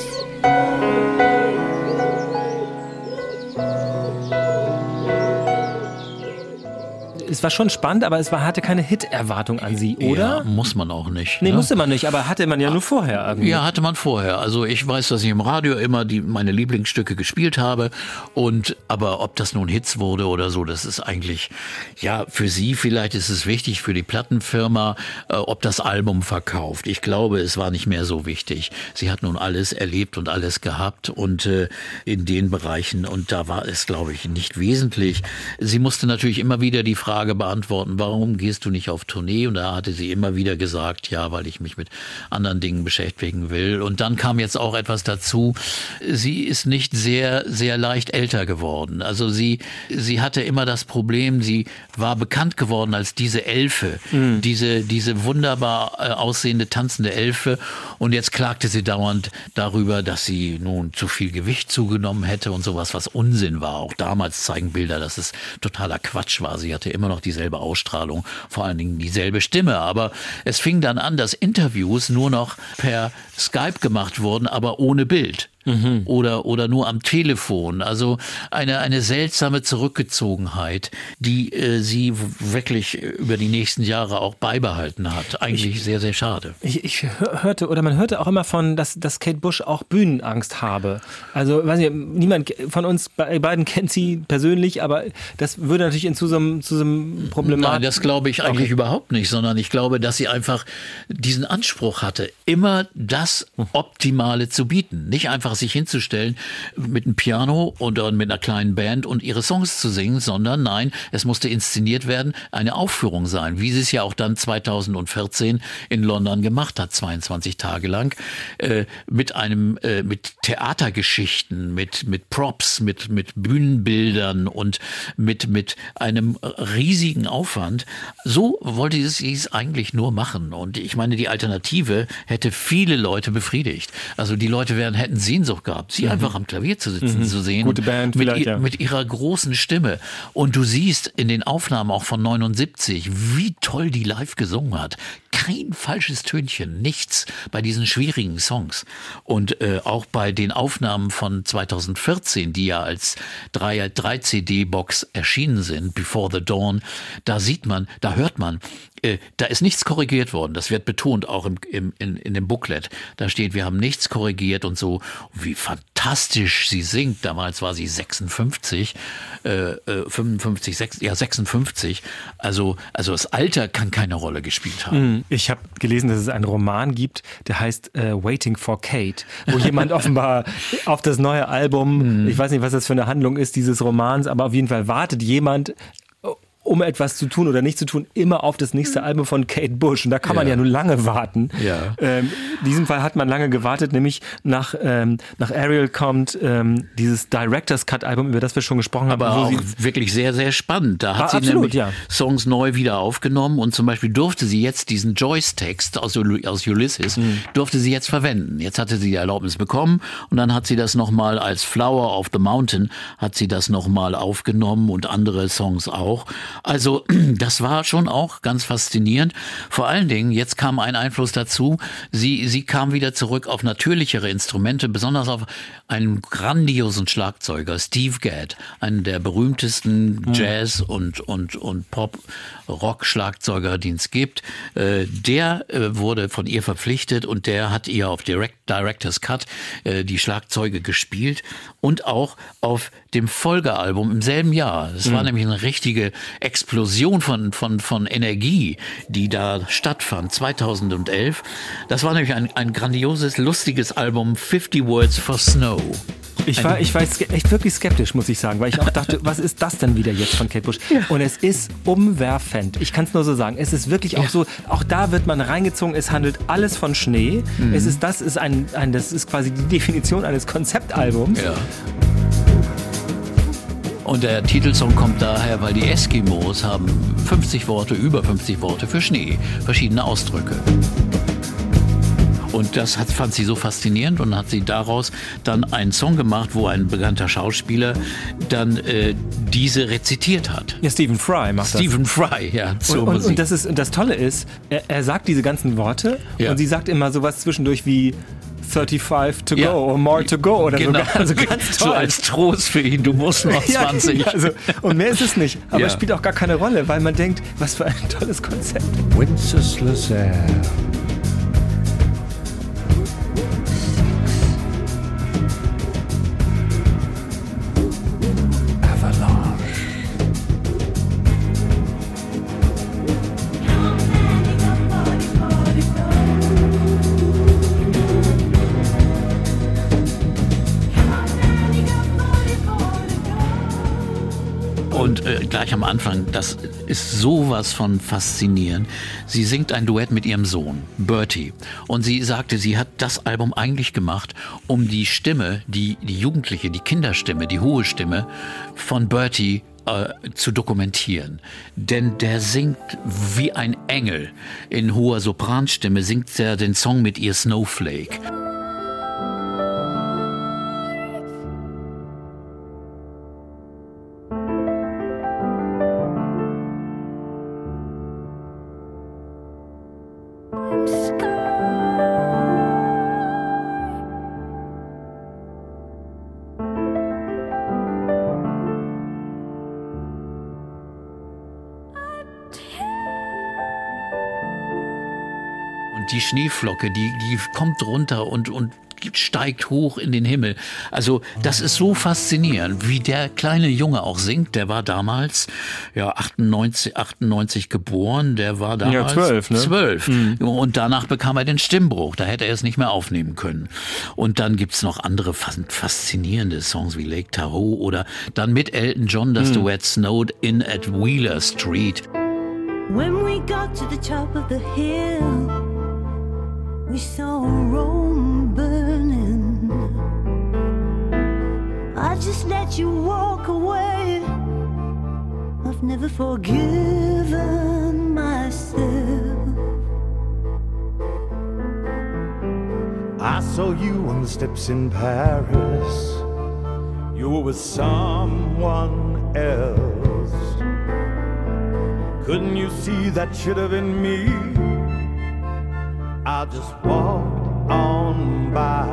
D: Es war schon spannend, aber es war, hatte keine Hit-Erwartung an sie, oder?
B: Ja, muss man auch nicht.
D: Nee,
B: ne?
D: musste man nicht, aber hatte man ja nur vorher irgendwie.
B: Ja, hatte man vorher. Also ich weiß, dass ich im Radio immer die, meine Lieblingsstücke gespielt habe. Und aber ob das nun Hits wurde oder so, das ist eigentlich, ja, für sie vielleicht ist es wichtig, für die Plattenfirma, äh, ob das Album verkauft. Ich glaube, es war nicht mehr so wichtig. Sie hat nun alles erlebt und alles gehabt und äh, in den Bereichen. Und da war es, glaube ich, nicht wesentlich. Sie musste natürlich immer wieder die Frage beantworten, warum gehst du nicht auf Tournee? Und da hatte sie immer wieder gesagt, ja, weil ich mich mit anderen Dingen beschäftigen will. Und dann kam jetzt auch etwas dazu. Sie ist nicht sehr, sehr leicht älter geworden. Also sie, sie hatte immer das Problem, sie war bekannt geworden als diese Elfe, mhm. diese, diese wunderbar äh, aussehende, tanzende Elfe. Und jetzt klagte sie dauernd darüber, dass sie nun zu viel Gewicht zugenommen hätte und sowas, was Unsinn war. Auch damals zeigen Bilder, dass es totaler Quatsch war. Sie hatte immer noch dieselbe Ausstrahlung, vor allen Dingen dieselbe Stimme. Aber es fing dann an, dass Interviews nur noch per Skype gemacht wurden, aber ohne Bild. Mhm. Oder, oder nur am Telefon. Also eine, eine seltsame Zurückgezogenheit, die äh, sie wirklich über die nächsten Jahre auch beibehalten hat. Eigentlich ich, sehr, sehr schade.
D: Ich, ich hörte, oder man hörte auch immer von, dass, dass Kate Bush auch Bühnenangst habe. Also, weiß nicht, niemand von uns beiden kennt sie persönlich, aber das würde natürlich in zu so einem, zu so einem Problemat.
B: Nein, das glaube ich eigentlich okay. überhaupt nicht, sondern ich glaube, dass sie einfach diesen Anspruch hatte, immer das Optimale zu bieten. Nicht einfach sich hinzustellen mit einem Piano oder mit einer kleinen Band und ihre Songs zu singen, sondern nein, es musste inszeniert werden, eine Aufführung sein, wie sie es ja auch dann zweitausendvierzehn in London gemacht hat, zweiundzwanzig Tage lang, äh, mit einem, äh, mit Theatergeschichten, mit, mit Props, mit, mit Bühnenbildern und mit, mit einem riesigen Aufwand. So wollte sie es eigentlich nur machen. Und ich meine, die Alternative hätte viele Leute befriedigt. Also die Leute wären, hätten Sehnsucht gehabt, sie mhm. einfach am Klavier zu sitzen, mhm. zu sehen.
D: Gute Band
B: mit,
D: vielleicht,
B: ihr,
D: ja.
B: mit ihrer großen Stimme. Und du siehst in den Aufnahmen auch von neunundsiebzig, wie toll die live gesungen hat. Kein falsches Tönchen, nichts bei diesen schwierigen Songs. Und äh, auch bei den Aufnahmen von zweitausendvierzehn, die ja als drei C D-Box erschienen sind, Before the Dawn, da sieht man, da hört man, äh, da ist nichts korrigiert worden. Das wird betont auch im, im, in, in dem Booklet. Da steht, wir haben nichts korrigiert und so, wie fantastisch sie singt. Damals war sie sechsundfünfzig, äh, fünfundfünfzig, sechs, ja sechsundfünfzig. Also, also das Alter kann keine Rolle gespielt haben.
D: Ich habe gelesen, dass es einen Roman gibt, der heißt äh, Waiting for Kate, wo jemand offenbar auf das neue Album, ich weiß nicht, was das für eine Handlung ist, dieses Romans, aber auf jeden Fall wartet jemand, um etwas zu tun oder nicht zu tun, immer auf das nächste Album von Kate Bush. Und da kann man ja, ja nur lange warten.
B: Ja.
D: Ähm, in diesem Fall hat man lange gewartet, nämlich nach, ähm, nach Ariel kommt ähm, dieses Director's Cut Album, über das wir schon gesprochen haben.
B: Aber
D: wo
B: auch
D: sie
B: wirklich sehr, sehr spannend. Da hat
D: Ah,
B: sie
D: absolut,
B: nämlich
D: ja.
B: Songs neu wieder aufgenommen und zum Beispiel durfte sie jetzt diesen Joyce-Text aus, aus Ulysses,
D: Mhm.
B: durfte sie jetzt verwenden. Jetzt hatte sie die Erlaubnis bekommen und dann hat sie das nochmal als Flower of the Mountain, hat sie das nochmal aufgenommen und andere Songs auch. Also das war schon auch ganz faszinierend. Vor allen Dingen, jetzt kam ein Einfluss dazu, sie, sie kam wieder zurück auf natürlichere Instrumente, besonders auf einen grandiosen Schlagzeuger, Steve Gadd, einen der berühmtesten Jazz- und, und, und Pop-Rock-Schlagzeuger, den es gibt. Äh, der äh, wurde von ihr verpflichtet und der hat ihr auf Direct, Director's Cut äh, die Schlagzeuge gespielt und auch auf dem Folgealbum im selben Jahr. Das war mhm. nämlich eine richtige Explosion von, von, von Energie, die da stattfand, zweitausendelf. Das war nämlich ein, ein grandioses, lustiges Album, fifty Words for Snow.
D: Ich war, ich war echt wirklich skeptisch, muss ich sagen, weil ich auch dachte, was ist das denn wieder jetzt von Kate Bush? Ja. Und es ist umwerfend. Ich kann es nur so sagen. Es ist wirklich auch ja. so, auch da wird man reingezogen, es handelt alles von Schnee. Mhm. Es ist, das ist ein, ein, das ist quasi die Definition eines Konzeptalbums.
B: Ja. Und der Titelsong kommt daher, weil die Eskimos haben fünfzig Worte, über fünfzig Worte für Schnee, verschiedene Ausdrücke. Und das hat, fand sie so faszinierend und hat sie daraus dann einen Song gemacht, wo ein bekannter Schauspieler dann äh, diese rezitiert hat.
D: Ja, Stephen Fry macht das.
B: Stephen Fry, ja.
D: Und, und, und, das ist, und das Tolle ist, er, er sagt diese ganzen Worte ja. und sie sagt immer sowas zwischendurch wie thirty-five to
B: ja.
D: go or more to go oder
B: genau.
D: so. Also ganz toll.
B: So als Trost für ihn, du musst noch zwanzig.
D: Ja, also, und mehr ist es nicht. Aber
B: ja.
D: es spielt auch gar keine Rolle, weil man denkt, was für ein tolles Konzept.
F: Wenceslao air.
B: Und äh, gleich am Anfang, das ist sowas von faszinierend. Sie singt ein Duett mit ihrem Sohn, Bertie. Und sie sagte, sie hat das Album eigentlich gemacht, um die Stimme, die, die Jugendliche, die Kinderstimme, die hohe Stimme von Bertie äh, zu dokumentieren. Denn der singt wie ein Engel. In hoher Sopranstimme singt er den Song mit ihr Snowflake. Die Schneeflocke, die, die kommt runter und, und steigt hoch in den Himmel. Also das ist so faszinierend, wie der kleine Junge auch singt. Der war damals ja achtundneunzig, achtundneunzig geboren, der war damals
D: ja, zwölf, ne?
B: zwölf.
D: Mhm.
B: Und danach bekam er den Stimmbruch. Da hätte er es nicht mehr aufnehmen können. Und dann gibt's noch andere faszinierende Songs wie Lake Tahoe oder dann mit Elton John das mhm. Duett Snowed In at Wheeler Street.
C: When we got to the top of the hill, we saw Rome burning. I just let you walk away. I've never forgiven myself.
F: I saw you on the steps in Paris. You were with someone else. Couldn't you see that should have been me? I just walked on by.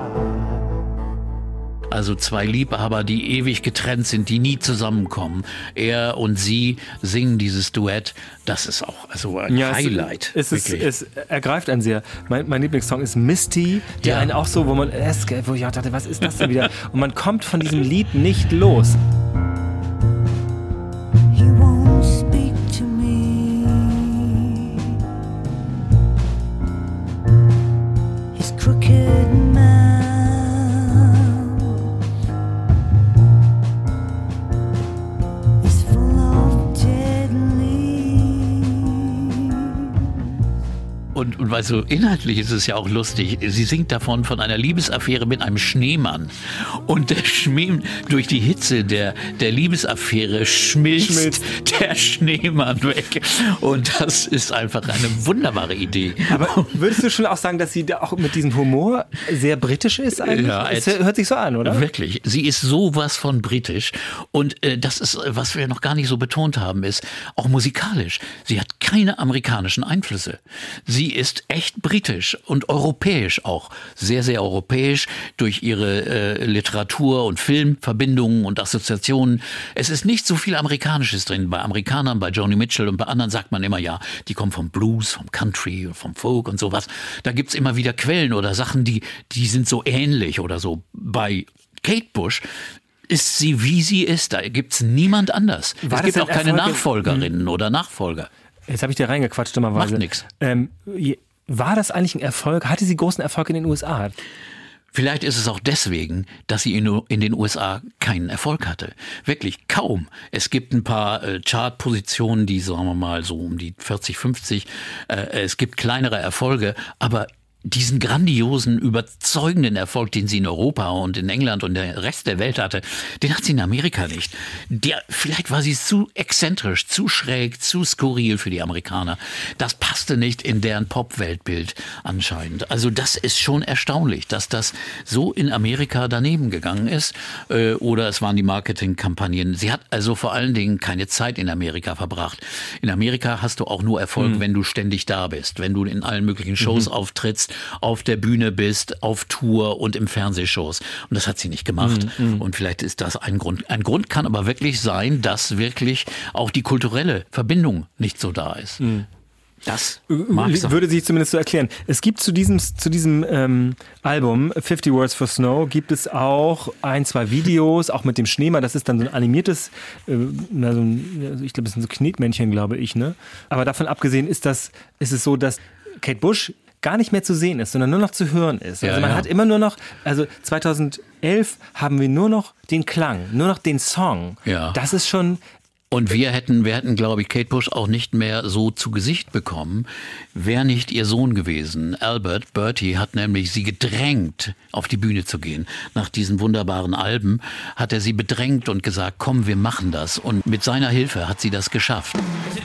B: Also zwei Liebhaber, die ewig getrennt sind, die nie zusammenkommen. Er und sie singen dieses Duett. Das ist auch also ein
D: ja,
B: Highlight.
D: Es, es, ist, es ergreift einen sehr. Mein, mein Lieblingssong ist Misty, der
B: ja.
D: einen auch so, wo man erst, wo ich auch dachte, was ist das denn wieder? Und man kommt von diesem Lied nicht los.
C: He won't speak to me. His crooked mouth is full of deadly
B: weil so inhaltlich ist es ja auch lustig. Sie singt davon von einer Liebesaffäre mit einem Schneemann. Und der Schmäh, durch die Hitze der, der Liebesaffäre schmilzt, schmilzt der Schneemann weg. Und das ist einfach eine wunderbare Idee.
D: Aber würdest du schon auch sagen, dass sie da auch mit diesem Humor sehr britisch ist eigentlich?
B: Ja,
D: es hört sich so an, oder?
B: Wirklich. Sie ist sowas von britisch. Und äh, das ist, was wir noch gar nicht so betont haben, ist auch musikalisch. Sie hat keine amerikanischen Einflüsse. Sie ist echt britisch und europäisch auch. Sehr, sehr europäisch durch ihre äh, Literatur- und Filmverbindungen und Assoziationen. Es ist nicht so viel Amerikanisches drin. Bei Amerikanern, bei Joni Mitchell und bei anderen sagt man immer, ja, die kommen vom Blues, vom Country, vom Folk und sowas. Da gibt's immer wieder Quellen oder Sachen, die, die sind so ähnlich oder so. Bei Kate Bush ist sie, wie sie ist. Da gibt's niemand anders.
D: War
B: es gibt auch keine
D: Erfolge?
B: Nachfolgerinnen hm. oder Nachfolger.
D: Jetzt habe ich dir reingequatscht, dummerweise.
B: Macht nix.
D: Ähm, war das eigentlich ein Erfolg? Hatte sie großen Erfolg in den U S A?
B: Vielleicht ist es auch deswegen, dass sie in, in den U S A keinen Erfolg hatte. Wirklich kaum. Es gibt ein paar äh, Chartpositionen, die, sagen wir mal, so um die vierzig, fünfzig. Äh, es gibt kleinere Erfolge, aber diesen grandiosen, überzeugenden Erfolg, den sie in Europa und in England und der Rest der Welt hatte, den hat sie in Amerika nicht. Der, vielleicht war sie zu exzentrisch, zu schräg, zu skurril für die Amerikaner. Das passte nicht in deren Pop-Weltbild anscheinend. Also das ist schon erstaunlich, dass das so in Amerika daneben gegangen ist. Äh, oder es waren die Marketingkampagnen. Sie hat also vor allen Dingen keine Zeit in Amerika verbracht. In Amerika hast du auch nur Erfolg, mhm. wenn du ständig da bist, wenn du in allen möglichen Shows mhm. auftrittst, auf der Bühne bist, auf Tour und im Fernsehshows. Und das hat sie nicht gemacht. Mm, mm. Und vielleicht ist das ein Grund. Ein Grund kann aber wirklich sein, dass wirklich auch die kulturelle Verbindung nicht so da ist. Mm. Das mag sein.
D: Würde sich zumindest so erklären. Es gibt zu diesem, zu diesem ähm, Album fifty Words for Snow gibt es auch ein, zwei Videos, auch mit dem Schneemann. Das ist dann so ein animiertes, äh, na, so ein, ich glaube, das sind so Knetmännchen, glaube ich. Ne? Aber davon abgesehen ist, das, ist es so, dass Kate Bush gar nicht mehr zu sehen ist, sondern nur noch zu hören ist. Also
B: ja,
D: man
B: ja.
D: hat immer nur noch, also zweitausendelf haben wir nur noch den Klang, nur noch den Song.
B: Ja.
D: Das ist schon...
B: Und wir hätten, wir hätten, glaube ich, Kate Bush auch nicht mehr so zu Gesicht bekommen, wäre nicht ihr Sohn gewesen. Albert, Bertie, hat nämlich sie gedrängt, auf die Bühne zu gehen. Nach diesen wunderbaren Alben hat er sie bedrängt und gesagt, komm, wir machen das. Und mit seiner Hilfe hat sie das geschafft.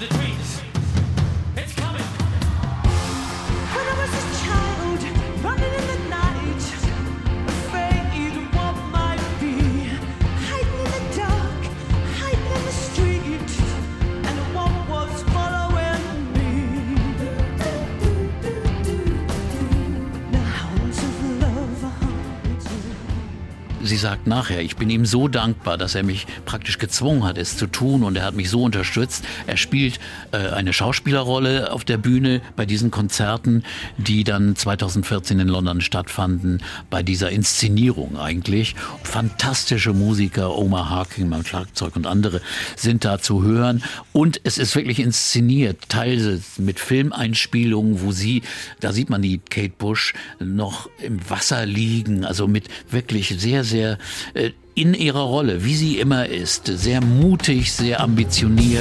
B: Sie sagt nachher, ich bin ihm so dankbar, dass er mich praktisch gezwungen hat, es zu tun, und er hat mich so unterstützt. Er spielt äh, eine Schauspielerrolle auf der Bühne bei diesen Konzerten, die dann zweitausendvierzehn in London stattfanden, bei dieser Inszenierung eigentlich. Fantastische Musiker, Omar Harking beim Schlagzeug und andere sind da zu hören, und es ist wirklich inszeniert, teilweise mit Filmeinspielungen, wo sie, da sieht man die Kate Bush noch im Wasser liegen, also mit wirklich sehr, sehr in ihrer Rolle, wie sie immer ist, sehr mutig, sehr ambitioniert.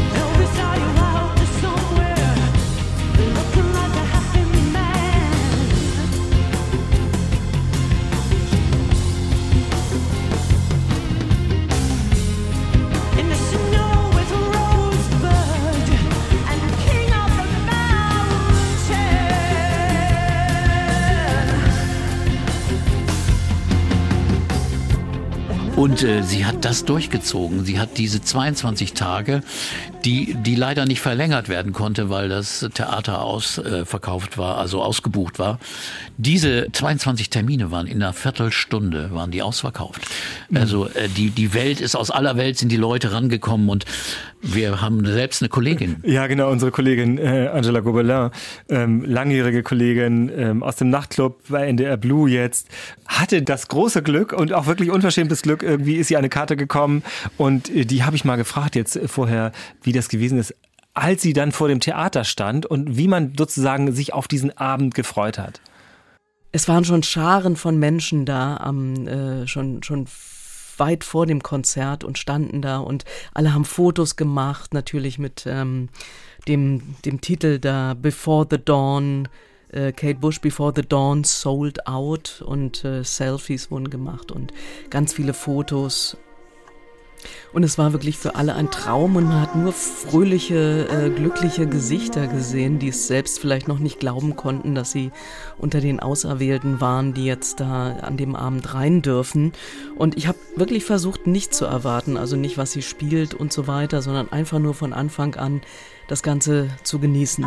B: Und äh, sie hat das durchgezogen. Sie hat diese zweiundzwanzig Tage, die, die leider nicht verlängert werden konnte, weil das Theater ausverkauft äh, war, also ausgebucht war. Diese zweiundzwanzig Termine waren in einer Viertelstunde, waren die ausverkauft. Mhm. Also äh, die, die Welt ist, aus aller Welt sind die Leute rangekommen, und wir haben selbst eine Kollegin.
D: Ja, genau, unsere Kollegin äh, Angela Gobelin, ähm, langjährige Kollegin ähm, aus dem Nachtclub bei N D R Blue jetzt, hatte das große Glück und auch wirklich unverschämtes Glück, irgendwie ist sie eine Karte gekommen, und äh, die habe ich mal gefragt jetzt vorher, wie das gewesen ist, als sie dann vor dem Theater stand und wie man sozusagen sich auf diesen Abend gefreut hat.
G: Es waren schon Scharen von Menschen da, am, äh, schon, schon weit vor dem Konzert, und standen da, und alle haben Fotos gemacht, natürlich mit ähm, dem, dem Titel da, Before the Dawn, äh, Kate Bush Before the Dawn Sold Out und äh, Selfies wurden gemacht und ganz viele Fotos. Und es war wirklich für alle ein Traum und man hat nur fröhliche, äh, glückliche Gesichter gesehen, die es selbst vielleicht noch nicht glauben konnten, dass sie unter den Auserwählten waren, die jetzt da an dem Abend rein dürfen. Und ich habe wirklich versucht, nichts zu erwarten, also nicht, was sie spielt und so weiter, sondern einfach nur von Anfang an das Ganze zu genießen.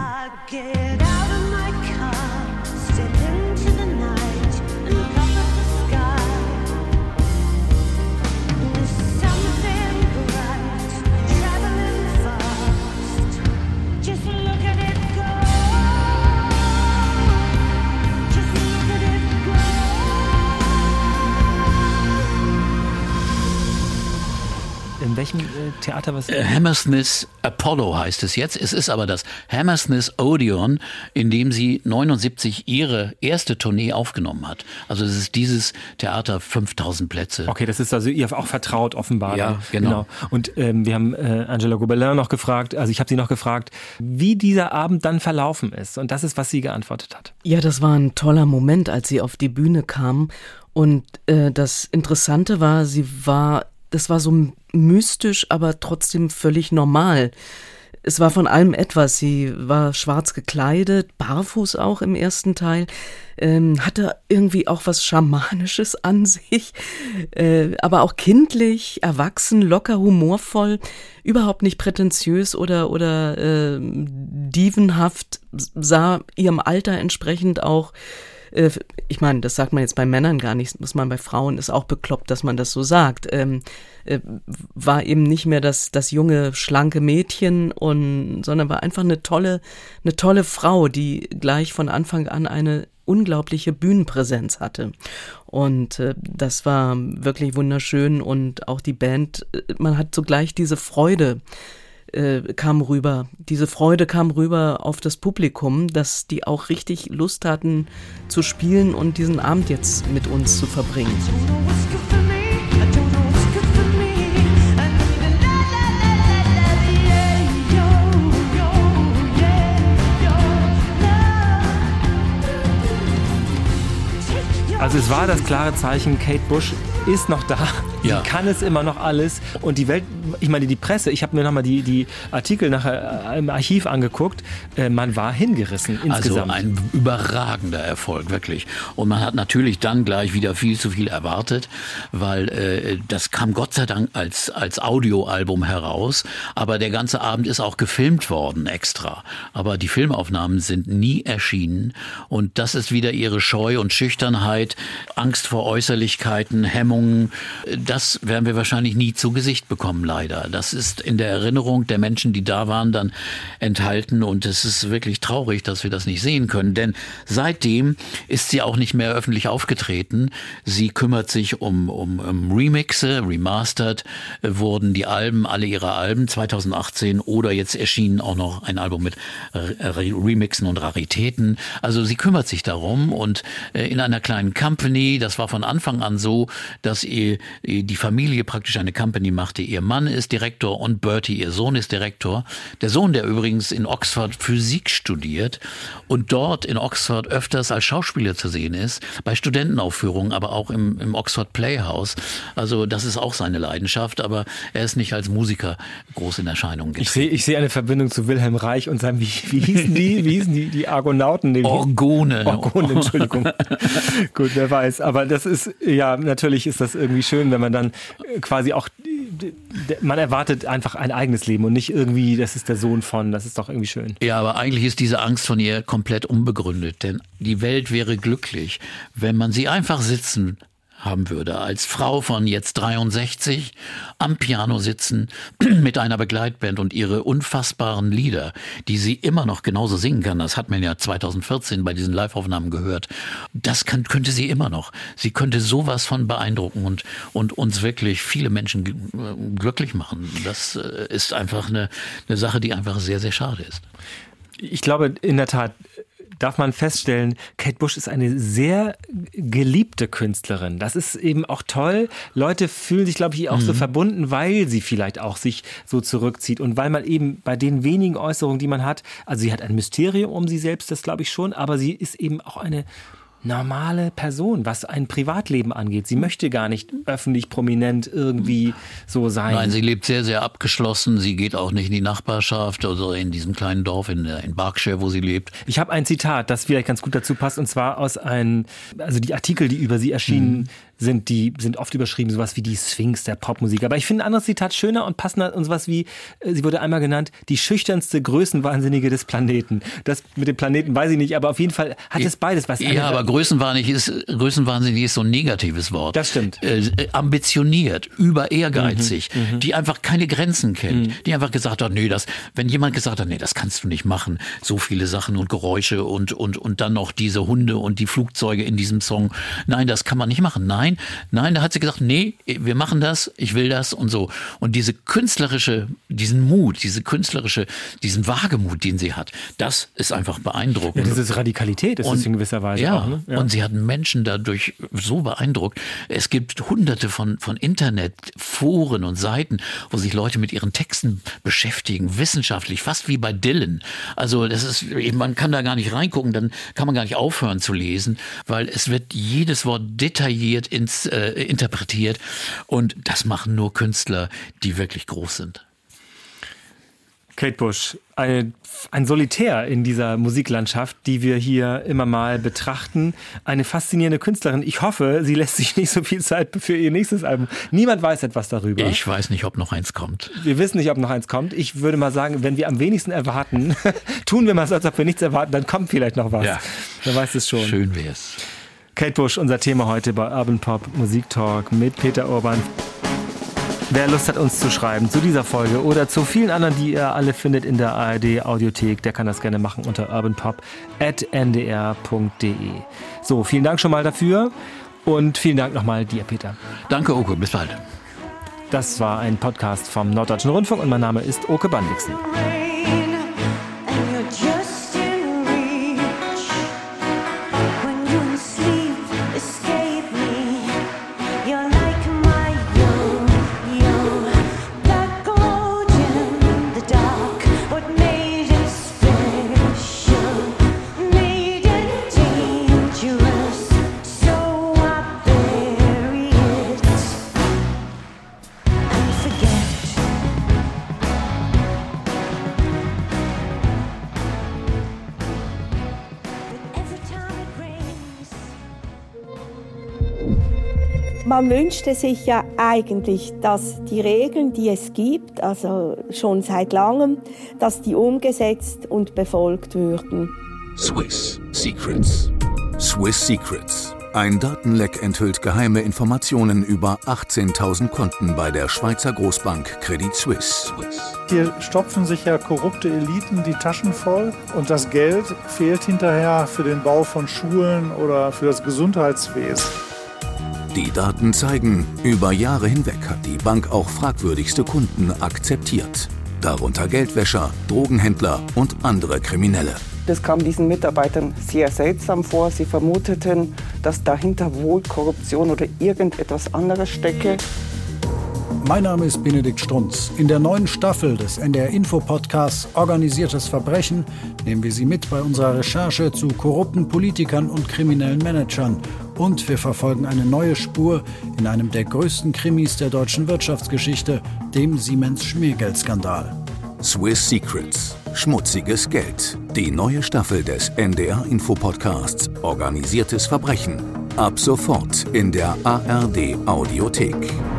D: In welchem äh, Theater was?
B: Äh, Hammersmith Apollo heißt es jetzt. Es ist aber das Hammersmith Odeon, in dem sie neunundsiebzig ihre erste Tournee aufgenommen hat. Also es ist dieses Theater, fünftausend Plätze.
D: Okay, das ist also ihr auch vertraut offenbar.
B: Ja, genau.
D: genau. Und ähm, wir haben äh, Angela Gobelin noch gefragt, also ich habe sie noch gefragt, wie dieser Abend dann verlaufen ist. Und das ist, was sie geantwortet hat.
G: Ja, das war ein toller Moment, als sie auf die Bühne kam. Und äh, das Interessante war, sie war, das war so mystisch, aber trotzdem völlig normal. Es war von allem etwas. Sie war schwarz gekleidet, barfuß auch im ersten Teil, ähm, hatte irgendwie auch was Schamanisches an sich, äh, aber auch kindlich, erwachsen, locker, humorvoll, überhaupt nicht prätentiös oder, oder äh, dievenhaft, sah ihrem Alter entsprechend auch. Ich meine, das sagt man jetzt bei Männern gar nicht, muss man bei Frauen, ist auch bekloppt, dass man das so sagt, ähm, äh, war eben nicht mehr das, das junge, schlanke Mädchen, und, sondern war einfach eine tolle, eine tolle Frau, die gleich von Anfang an eine unglaubliche Bühnenpräsenz hatte. Und äh, das war wirklich wunderschön, und auch die Band, man hat sogleich diese Freude kam rüber. Diese Freude kam rüber auf das Publikum, dass die auch richtig Lust hatten zu spielen und diesen Abend jetzt mit uns zu verbringen.
D: Also es war das klare Zeichen, Kate Bush ist noch da,
B: ja.
D: Die kann es immer noch alles, und die Welt, ich meine die Presse, ich habe mir nochmal die, die Artikel nachher im Archiv angeguckt, äh, man war hingerissen insgesamt.
B: Also ein überragender Erfolg, wirklich. Und man hat natürlich dann gleich wieder viel zu viel erwartet, weil äh, das kam Gott sei Dank als, als Audioalbum heraus, aber der ganze Abend ist auch gefilmt worden extra. Aber die Filmaufnahmen sind nie erschienen, und das ist wieder ihre Scheu und Schüchternheit, Angst vor Äußerlichkeiten, Hemmungen. Das werden wir wahrscheinlich nie zu Gesicht bekommen, leider. Das ist in der Erinnerung der Menschen, die da waren, dann enthalten, und es ist wirklich traurig, dass wir das nicht sehen können, denn seitdem ist sie auch nicht mehr öffentlich aufgetreten. Sie kümmert sich um, um, um Remixe, remastered äh, wurden die Alben, alle ihre Alben zweitausendachtzehn, oder jetzt erschien auch noch ein Album mit äh, Remixen und Raritäten. Also sie kümmert sich darum, und äh, in einer kleinen Company, das war von Anfang an so, dass ihr, die Familie praktisch eine Company machte. Ihr Mann ist Direktor und Bertie, ihr Sohn, ist Direktor. Der Sohn, der übrigens in Oxford Physik studiert und dort in Oxford öfters als Schauspieler zu sehen ist, bei Studentenaufführungen, aber auch im, im Oxford Playhouse. Also das ist auch seine Leidenschaft, aber er ist nicht als Musiker groß in Erscheinung getreten.
D: Ich sehe ich sehe eine Verbindung zu Wilhelm Reich und seinem, wie, wie hießen die, wie hießen die, die Argonauten? Die
B: Orgone.
D: Orgone, Entschuldigung. Gut, wer weiß. Aber das ist, ja, natürlich ist das irgendwie schön, wenn man dann quasi auch, man erwartet einfach ein eigenes Leben und nicht irgendwie, das ist der Sohn von, das ist doch irgendwie schön.
B: Ja, aber eigentlich ist diese Angst von ihr komplett unbegründet, denn die Welt wäre glücklich, wenn man sie einfach sitzen haben würde, als Frau von jetzt dreiundsechzig, am Piano sitzen mit einer Begleitband und ihre unfassbaren Lieder, die sie immer noch genauso singen kann. Das hat man ja zweitausendvierzehn bei diesen Live-Aufnahmen gehört. Das kann, könnte sie immer noch. Sie könnte sowas von beeindrucken und, und uns wirklich viele Menschen glücklich machen. Das ist einfach eine, eine Sache, die einfach sehr, sehr schade ist.
D: Ich glaube in der Tat, darf man feststellen, Kate Bush ist eine sehr geliebte Künstlerin. Das ist eben auch toll. Leute fühlen sich, glaube ich, auch mhm. so verbunden, weil sie vielleicht auch sich so zurückzieht und weil man eben bei den wenigen Äußerungen, die man hat, also sie hat ein Mysterium um sie selbst, das glaube ich schon, aber sie ist eben auch eine normale Person, was ein Privatleben angeht. Sie möchte gar nicht öffentlich prominent irgendwie so sein.
B: Nein, sie lebt sehr, sehr abgeschlossen. Sie geht auch nicht in die Nachbarschaft oder in diesem kleinen Dorf in, in Berkshire, wo sie lebt.
D: Ich habe ein Zitat, das vielleicht ganz gut dazu passt, und zwar aus einem, also die Artikel, die über sie erschienen mhm. sind, die sind oft überschrieben, sowas wie die Sphinx der Popmusik. Aber ich finde ein anderes Zitat schöner und passender und sowas wie, sie wurde einmal genannt, die schüchternste Größenwahnsinnige des Planeten. Das mit dem Planeten weiß ich nicht, aber auf jeden Fall hat es beides. Was
B: ja, aber Größenwahnsinnig ist, Größenwahnsinnig ist so ein negatives Wort.
D: Das stimmt.
B: Äh, ambitioniert, über ehrgeizig, mhm, die einfach keine Grenzen kennt. Mhm. Die einfach gesagt hat, nee, das, wenn jemand gesagt hat, nee, das kannst du nicht machen, so viele Sachen und Geräusche und, und, und dann noch diese Hunde und die Flugzeuge in diesem Song. Nein, das kann man nicht machen. Nein, nein, da hat sie gesagt, nee, wir machen das, ich will das und so. Und diese künstlerische, diesen Mut, diese künstlerische, diesen Wagemut, den sie hat, das ist einfach beeindruckend.
D: Ja, das ist Radikalität, das
B: und,
D: ist in gewisser Weise
B: ja,
D: auch. Ne? Ja.
B: Und sie hat Menschen dadurch so beeindruckt. Es gibt hunderte von, von Internetforen und Seiten, wo sich Leute mit ihren Texten beschäftigen, wissenschaftlich, fast wie bei Dylan. Also das ist, man kann da gar nicht reingucken, dann kann man gar nicht aufhören zu lesen, weil es wird jedes Wort detailliert ins, äh, interpretiert und das machen nur Künstler, die wirklich groß sind.
D: Kate Bush, ein, ein Solitär in dieser Musiklandschaft, die wir hier immer mal betrachten. Eine faszinierende Künstlerin. Ich hoffe, sie lässt sich nicht so viel Zeit für ihr nächstes Album. Niemand weiß etwas darüber.
B: Ich weiß nicht, ob noch eins kommt.
D: Wir wissen nicht, ob noch eins kommt. Ich würde mal sagen, wenn wir am wenigsten erwarten, tun wir mal so, als ob wir nichts erwarten, dann kommt vielleicht noch was.
B: Ja.
D: Wer weiß es schon.
B: Schön wär's.
D: Kate Bush, unser Thema heute bei Urban Pop Musik Talk mit Peter Urban. Wer Lust hat, uns zu schreiben zu dieser Folge oder zu vielen anderen, die ihr alle findet in der A R D Audiothek, der kann das gerne machen unter urbanpop at n d r punkt d e. So, vielen Dank schon mal dafür und vielen Dank nochmal dir, Peter.
B: Danke, Oke. Bis bald.
D: Das war ein Podcast vom Norddeutschen Rundfunk und mein Name ist Oke Bandixen.
H: Man wünschte sich ja eigentlich, dass die Regeln, die es gibt, also schon seit langem, dass die umgesetzt und befolgt würden.
I: Swiss Secrets. Swiss Secrets. Ein Datenleck enthüllt geheime Informationen über achtzehntausend Konten bei der Schweizer Großbank Credit Suisse.
J: Hier stopfen sich ja korrupte Eliten die Taschen voll und das Geld fehlt hinterher für den Bau von Schulen oder für das Gesundheitswesen.
I: Die Daten zeigen, über Jahre hinweg hat die Bank auch fragwürdigste Kunden akzeptiert. Darunter Geldwäscher, Drogenhändler und andere Kriminelle.
K: Das kam diesen Mitarbeitern sehr seltsam vor. Sie vermuteten, dass dahinter wohl Korruption oder irgendetwas anderes stecke.
L: Mein Name ist Benedikt Strunz. In der neuen Staffel des N D R-Info-Podcasts Organisiertes Verbrechen nehmen wir Sie mit bei unserer Recherche zu korrupten Politikern und kriminellen Managern. Und wir verfolgen eine neue Spur in einem der größten Krimis der deutschen Wirtschaftsgeschichte, dem Siemens-Schmiergeldskandal.
I: Swiss Secrets. Schmutziges Geld. Die neue Staffel des N D R-Info-Podcasts Organisiertes Verbrechen. Ab sofort in der A R D Audiothek.